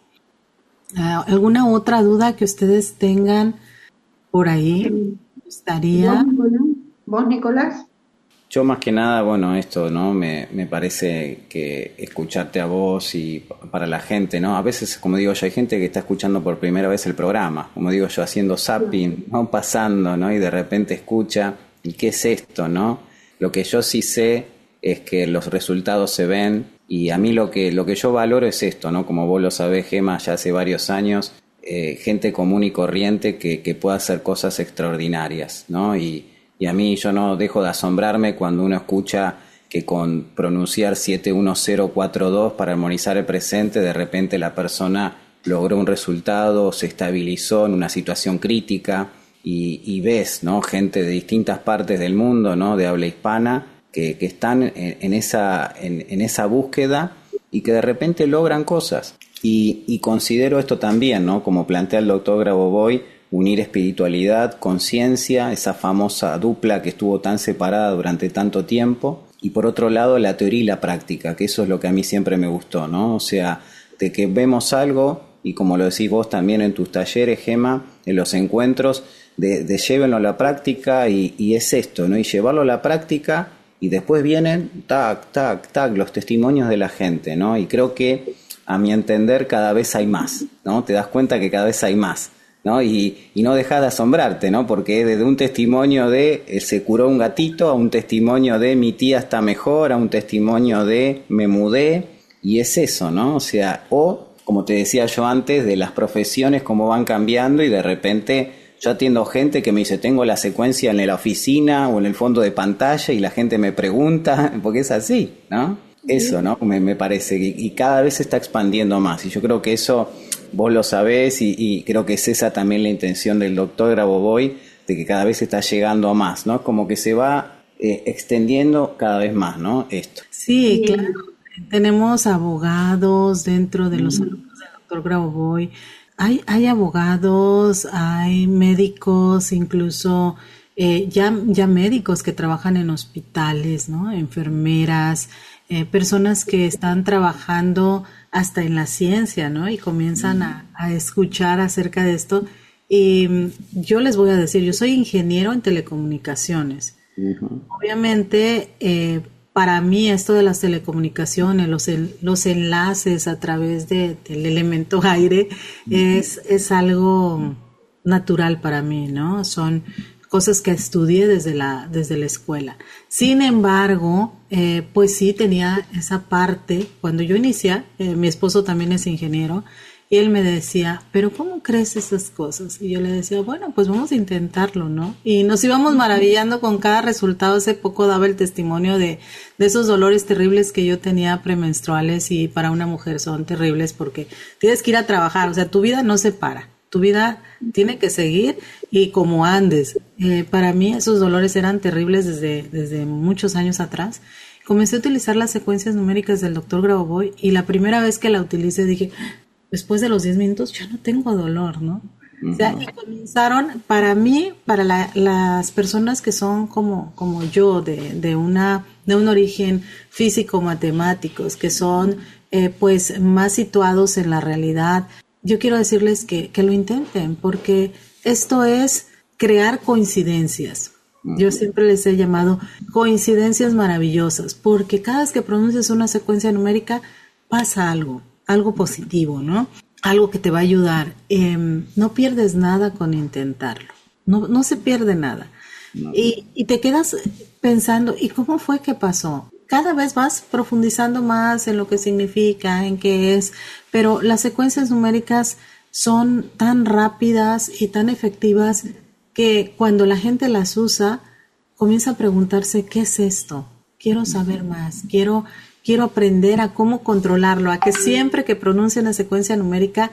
Uh, ¿Alguna otra duda que ustedes tengan por ahí? ¿Me gustaría? ¿Vos, Nicolás? Yo más que nada, bueno, esto, ¿no? Me, me parece que escucharte a vos y para la gente, ¿no? A veces, como digo yo, hay gente que está escuchando por primera vez el programa, como digo yo, haciendo zapping, ¿no? Pasando, ¿no? Y de repente escucha, ¿y qué es esto, no? Lo que yo sí sé es que los resultados se ven y a mí lo que, lo que yo valoro es esto, ¿no? Como vos lo sabés, Gema, ya hace varios años, eh, gente común y corriente que, que pueda hacer cosas extraordinarias, ¿no? Y, y a mí yo no dejo de asombrarme cuando uno escucha que con pronunciar siete uno cero cuatro dos para armonizar el presente, de repente la persona logró un resultado, se estabilizó en una situación crítica y, y ves, ¿no? Gente de distintas partes del mundo, ¿no? De habla hispana, Que, que están en, en, esa, en, en esa búsqueda y que de repente logran cosas. Y, y considero esto también, ¿no? Como plantea el doctor Grabovoi, unir espiritualidad, conciencia, esa famosa dupla que estuvo tan separada durante tanto tiempo. Y por otro lado, la teoría y la práctica, que eso es lo que a mí siempre me gustó, ¿no? O sea, de que vemos algo, y como lo decís vos también en tus talleres, Gema, en los encuentros, de, de llévenlo a la práctica y, y es esto, ¿no? Y llevarlo a la práctica. Y después vienen, tac, tac, tac, los testimonios de la gente, ¿no? Y creo que, a mi entender, cada vez hay más, ¿no? Te das cuenta que cada vez hay más, ¿no? Y, y no dejas de asombrarte, ¿no? Porque desde un testimonio de eh, se curó un gatito, a un testimonio de mi tía está mejor, a un testimonio de me mudé, y es eso, ¿no? O sea, o, como te decía yo antes, de las profesiones, cómo van cambiando y de repente... Yo atiendo gente que me dice, tengo la secuencia en la oficina o en el fondo de pantalla y la gente me pregunta, porque es así, ¿no? Eso, ¿no? Me, me parece, y, y cada vez se está expandiendo más. Y yo creo que eso vos lo sabés y, y creo que es esa también la intención del doctor Grabovoi, de que cada vez se está llegando a más, ¿no? Como que se va eh, extendiendo cada vez más, ¿no? Esto. Sí, claro. Tenemos abogados dentro de los alumnos del doctor Grabovoi. Hay, hay abogados, hay médicos, incluso eh, ya, ya médicos que trabajan en hospitales, ¿no? Enfermeras, eh, personas que están trabajando hasta en la ciencia, ¿no? Y comienzan a, a escuchar acerca de esto. Y yo les voy a decir, yo soy ingeniero en telecomunicaciones. Uh-huh. Obviamente, eh, para mí esto de las telecomunicaciones, los, en, los enlaces a través de, del elemento aire uh-huh. es, es algo natural para mí, ¿no? Son cosas que estudié desde la, desde la escuela. Sin embargo, eh, pues sí tenía esa parte. Cuando yo inicié, eh, mi esposo también es ingeniero, y él me decía, ¿pero cómo crees esas cosas? Y yo le decía, bueno, pues vamos a intentarlo, ¿no? Y nos íbamos maravillando con cada resultado. Hace poco daba el testimonio de, de esos dolores terribles que yo tenía premenstruales, y para una mujer son terribles porque tienes que ir a trabajar, o sea, tu vida no se para, tu vida tiene que seguir y como andes. Eh, para mí esos dolores eran terribles desde, desde muchos años atrás. Comencé a utilizar las secuencias numéricas del doctor Grabovoi y la primera vez que la utilicé dije... Después de los diez minutos ya no tengo dolor, ¿no? Uh-huh. O sea, y comenzaron, para mí, para la, las personas que son como, como yo, de, de, una, de un origen físico-matemáticos, que son eh, pues más situados en la realidad, yo quiero decirles que, que lo intenten, porque esto es crear coincidencias. Uh-huh. Yo siempre les he llamado coincidencias maravillosas, porque cada vez que pronuncias una secuencia numérica pasa algo. Algo positivo, ¿no? Algo que te va a ayudar. Eh, no pierdes nada con intentarlo. no, no se pierde nada. No. Y, y te quedas pensando, ¿y cómo fue que pasó? Cada vez vas profundizando más en lo que significa, en qué es, pero las secuencias numéricas son tan rápidas y tan efectivas que cuando la gente las usa, comienza a preguntarse, ¿qué es esto? Quiero saber más, quiero, quiero aprender a cómo controlarlo, a que siempre que pronuncie una secuencia numérica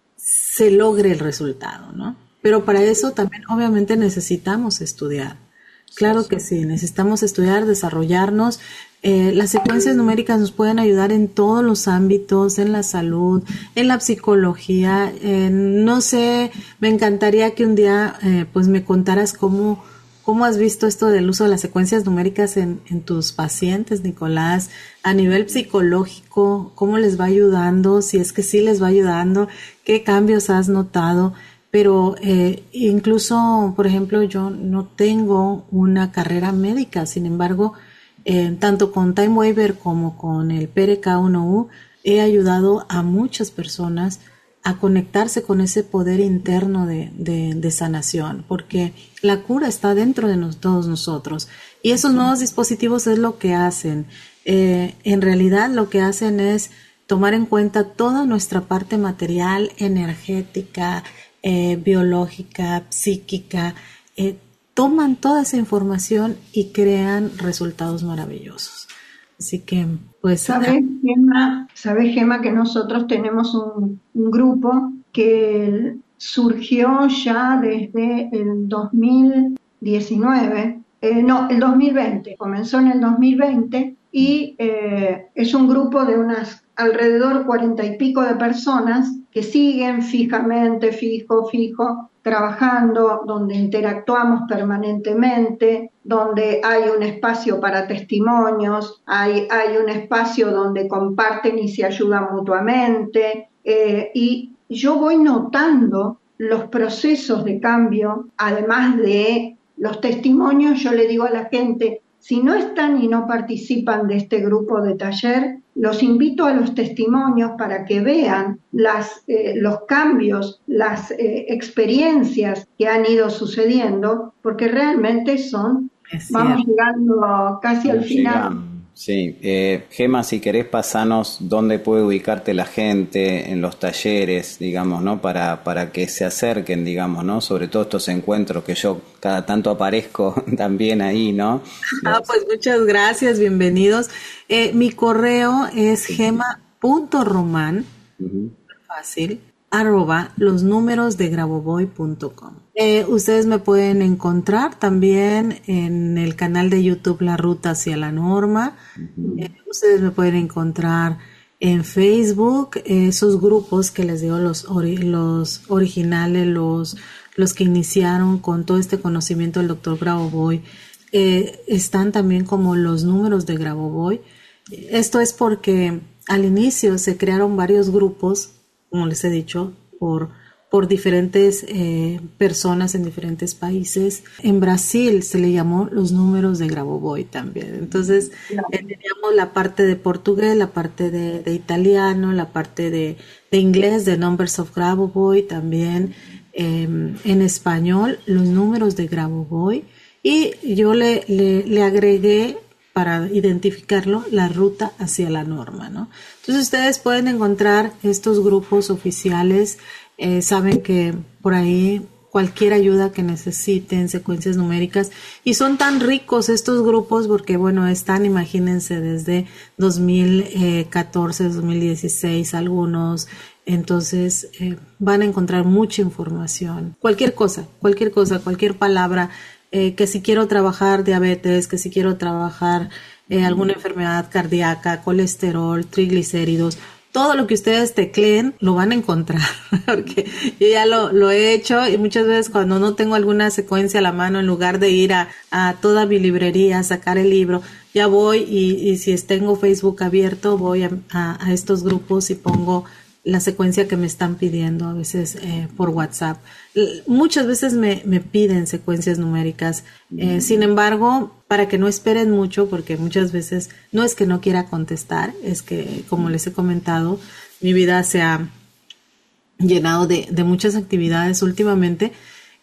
se logre el resultado, ¿no? Pero para eso también obviamente necesitamos estudiar. Claro que sí, necesitamos estudiar, desarrollarnos. Eh, las secuencias numéricas nos pueden ayudar en todos los ámbitos, en la salud, en la psicología. Eh, no sé, me encantaría que un día eh, pues me contaras cómo, cómo has visto esto del uso de las secuencias numéricas en, en tus pacientes, Nicolás, a nivel psicológico, cómo les va ayudando, si es que sí les va ayudando, qué cambios has notado. Pero eh, incluso, por ejemplo, yo no tengo una carrera médica, sin embargo, eh, tanto con TimeWaver como con el P R K uno U, he ayudado a muchas personas a conectarse con ese poder interno de, de, de sanación, porque la cura está dentro de nos, todos nosotros. Y esos nuevos dispositivos es lo que hacen. Eh, en realidad lo que hacen es tomar en cuenta toda nuestra parte material, energética, Eh, biológica, psíquica, eh, toman toda esa información y crean resultados maravillosos. Así que, pues... ¿Sabes, Gemma, ¿Sabes, Gemma, que nosotros tenemos un, un grupo que surgió ya desde el dos mil diecinueve, eh, no, el dos mil veinte, comenzó en el dos mil veinte y eh, es un grupo de unas alrededor cuarenta y pico de personas que siguen fijamente, fijo, fijo, trabajando, donde interactuamos permanentemente, donde hay un espacio para testimonios, hay, hay un espacio donde comparten y se ayudan mutuamente, eh, y yo voy notando los procesos de cambio, además de los testimonios. Yo le digo a la gente, si no están y no participan de este grupo de taller, los invito a los testimonios para que vean las, eh, los cambios, las eh, experiencias que han ido sucediendo, porque realmente son, vamos llegando casi al final. Sí, eh, Gemma, si querés pasanos dónde puede ubicarte la gente en los talleres, digamos, ¿no? Para, para que se acerquen, digamos, ¿no? Sobre todo estos encuentros que yo cada tanto aparezco también ahí, ¿no? Ah, pues muchas gracias, bienvenidos. Eh, mi correo es sí. gema punto roman, uh-huh. fácil, arroba los números de grabovoi punto com. Eh, ustedes me pueden encontrar también en el canal de YouTube La Ruta Hacia la Norma. Uh-huh. Eh, ustedes me pueden encontrar en Facebook, eh, esos grupos que les digo, los, ori- los originales, los, los que iniciaron con todo este conocimiento del doctor Grabovoi, eh, están también como los números de Grabovoi. Esto es porque al inicio se crearon varios grupos, como les he dicho, por, por diferentes eh, personas en diferentes países. En Brasil se le llamó los números de Grabovoi también. Entonces, eh, teníamos la parte de portugués, la parte de, de italiano, la parte de, de inglés, de Numbers of Grabovoi también. Eh, en español, los números de Grabovoi. Y yo le, le, le agregué, para identificarlo, la ruta hacia la norma, ¿no? Entonces ustedes pueden encontrar estos grupos oficiales, eh, saben que por ahí cualquier ayuda que necesiten, secuencias numéricas, y son tan ricos estos grupos porque, bueno, están, imagínense, desde dos mil catorce, dos mil dieciséis algunos, entonces eh, van a encontrar mucha información, cualquier cosa, cualquier cosa, cualquier palabra. Eh, que si quiero trabajar diabetes, que si quiero trabajar eh, alguna enfermedad cardíaca, colesterol, triglicéridos, todo lo que ustedes tecleen lo van a encontrar, porque yo ya lo, lo he hecho y muchas veces cuando no tengo alguna secuencia a la mano, en lugar de ir a, a toda mi librería a sacar el libro, ya voy y, y si tengo Facebook abierto, voy a, a, a estos grupos y pongo la secuencia que me están pidiendo a veces eh, por WhatsApp. Muchas veces me, me piden secuencias numéricas. Eh, sin embargo, para que no esperen mucho, porque muchas veces no es que no quiera contestar, es que, como les he comentado, mi vida se ha llenado de, de muchas actividades últimamente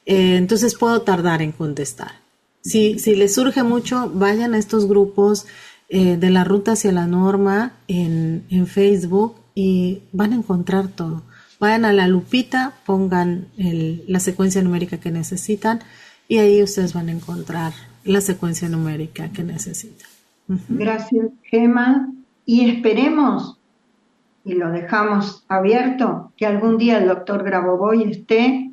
Eh, entonces puedo tardar en contestar. Si, si les surge mucho, vayan a estos grupos eh, de la Ruta hacia la Norma en, en Facebook y van a encontrar todo. Vayan a la lupita, pongan el, la secuencia numérica que necesitan y ahí ustedes van a encontrar la secuencia numérica que necesitan. Uh-huh. Gracias, Gema. Y esperemos, y lo dejamos abierto, que algún día el doctor Grabovoi esté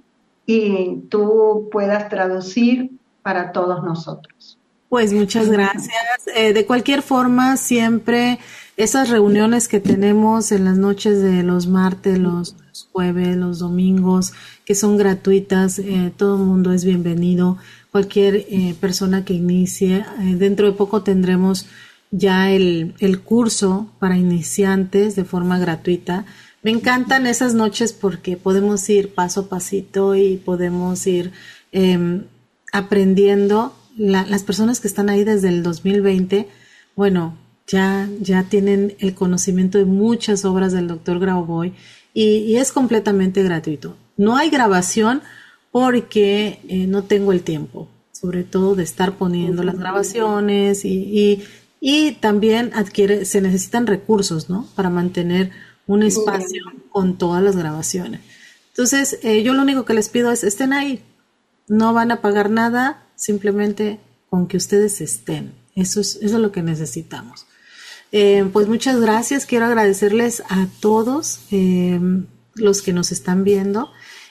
y tú puedas traducir para todos nosotros. Pues muchas gracias. Eh, de cualquier forma, siempre esas reuniones que tenemos en las noches de los martes, los jueves, los domingos, que son gratuitas, eh, todo el mundo es bienvenido. Cualquier eh, persona que inicie, eh, dentro de poco tendremos ya el, el curso para iniciantes de forma gratuita. Me encantan esas noches porque podemos ir paso a pasito y podemos ir eh, aprendiendo. La, las personas que están ahí desde el dos mil veinte, bueno, ya, ya tienen el conocimiento de muchas obras del doctor Grabovoi y, y es completamente gratuito. No hay grabación porque eh, no tengo el tiempo, sobre todo de estar poniendo las grabaciones y, y, y también adquiere, se necesitan recursos, ¿no? Para mantener un espacio con todas las grabaciones. Entonces, eh, yo lo único que les pido es estén ahí. No van a pagar nada, simplemente con que ustedes estén. Eso es, eso es lo que necesitamos. Eh, pues muchas gracias. Quiero agradecerles a todos eh, los que nos están viendo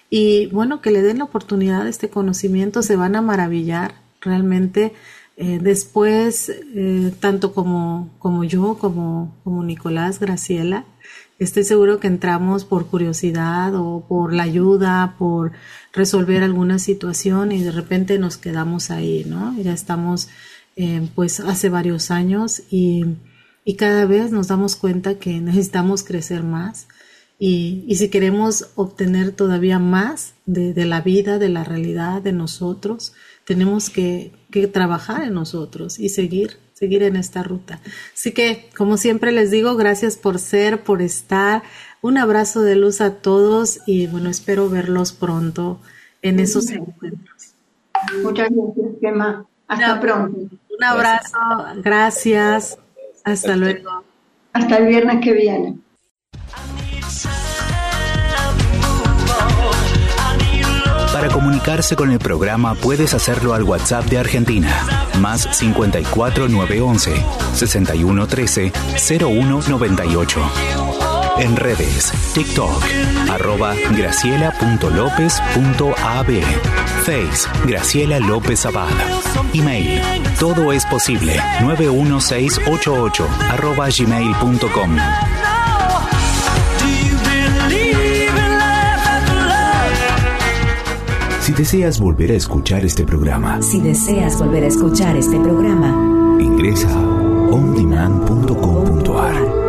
y bueno, que le den la oportunidad de este conocimiento. Se van a maravillar realmente. Eh, después, eh, tanto como, como yo, como, como Nicolás, Graciela, estoy seguro que entramos por curiosidad o por la ayuda, por resolver alguna situación y de repente nos quedamos ahí, ¿no? Ya estamos eh, pues hace varios años y, y cada vez nos damos cuenta que necesitamos crecer más y, y si queremos obtener todavía más de, de la vida, de la realidad, de nosotros, tenemos que, que trabajar en nosotros y seguir seguir en esta ruta. Así que, como siempre les digo, gracias por ser, por estar. Un abrazo de luz a todos y, bueno, espero verlos pronto en esos encuentros. Muchas gracias, Gema. Hasta un, pronto. Un abrazo, gracias. Hasta luego. Hasta el viernes que viene. Para comunicarse con el programa puedes hacerlo al WhatsApp de Argentina, más cincuenta y cuatro nueve once sesenta y uno trece cero uno noventa y ocho. En redes, TikTok, arroba graciela punto lopez punto a b, Face, Graciela López Abad, email, todo es posible, nueve uno seis ocho ocho, arroba gmail punto com. Si deseas volver a escuchar este programa, Si deseas volver a escuchar este programa, ingresa a on demand punto com punto a r.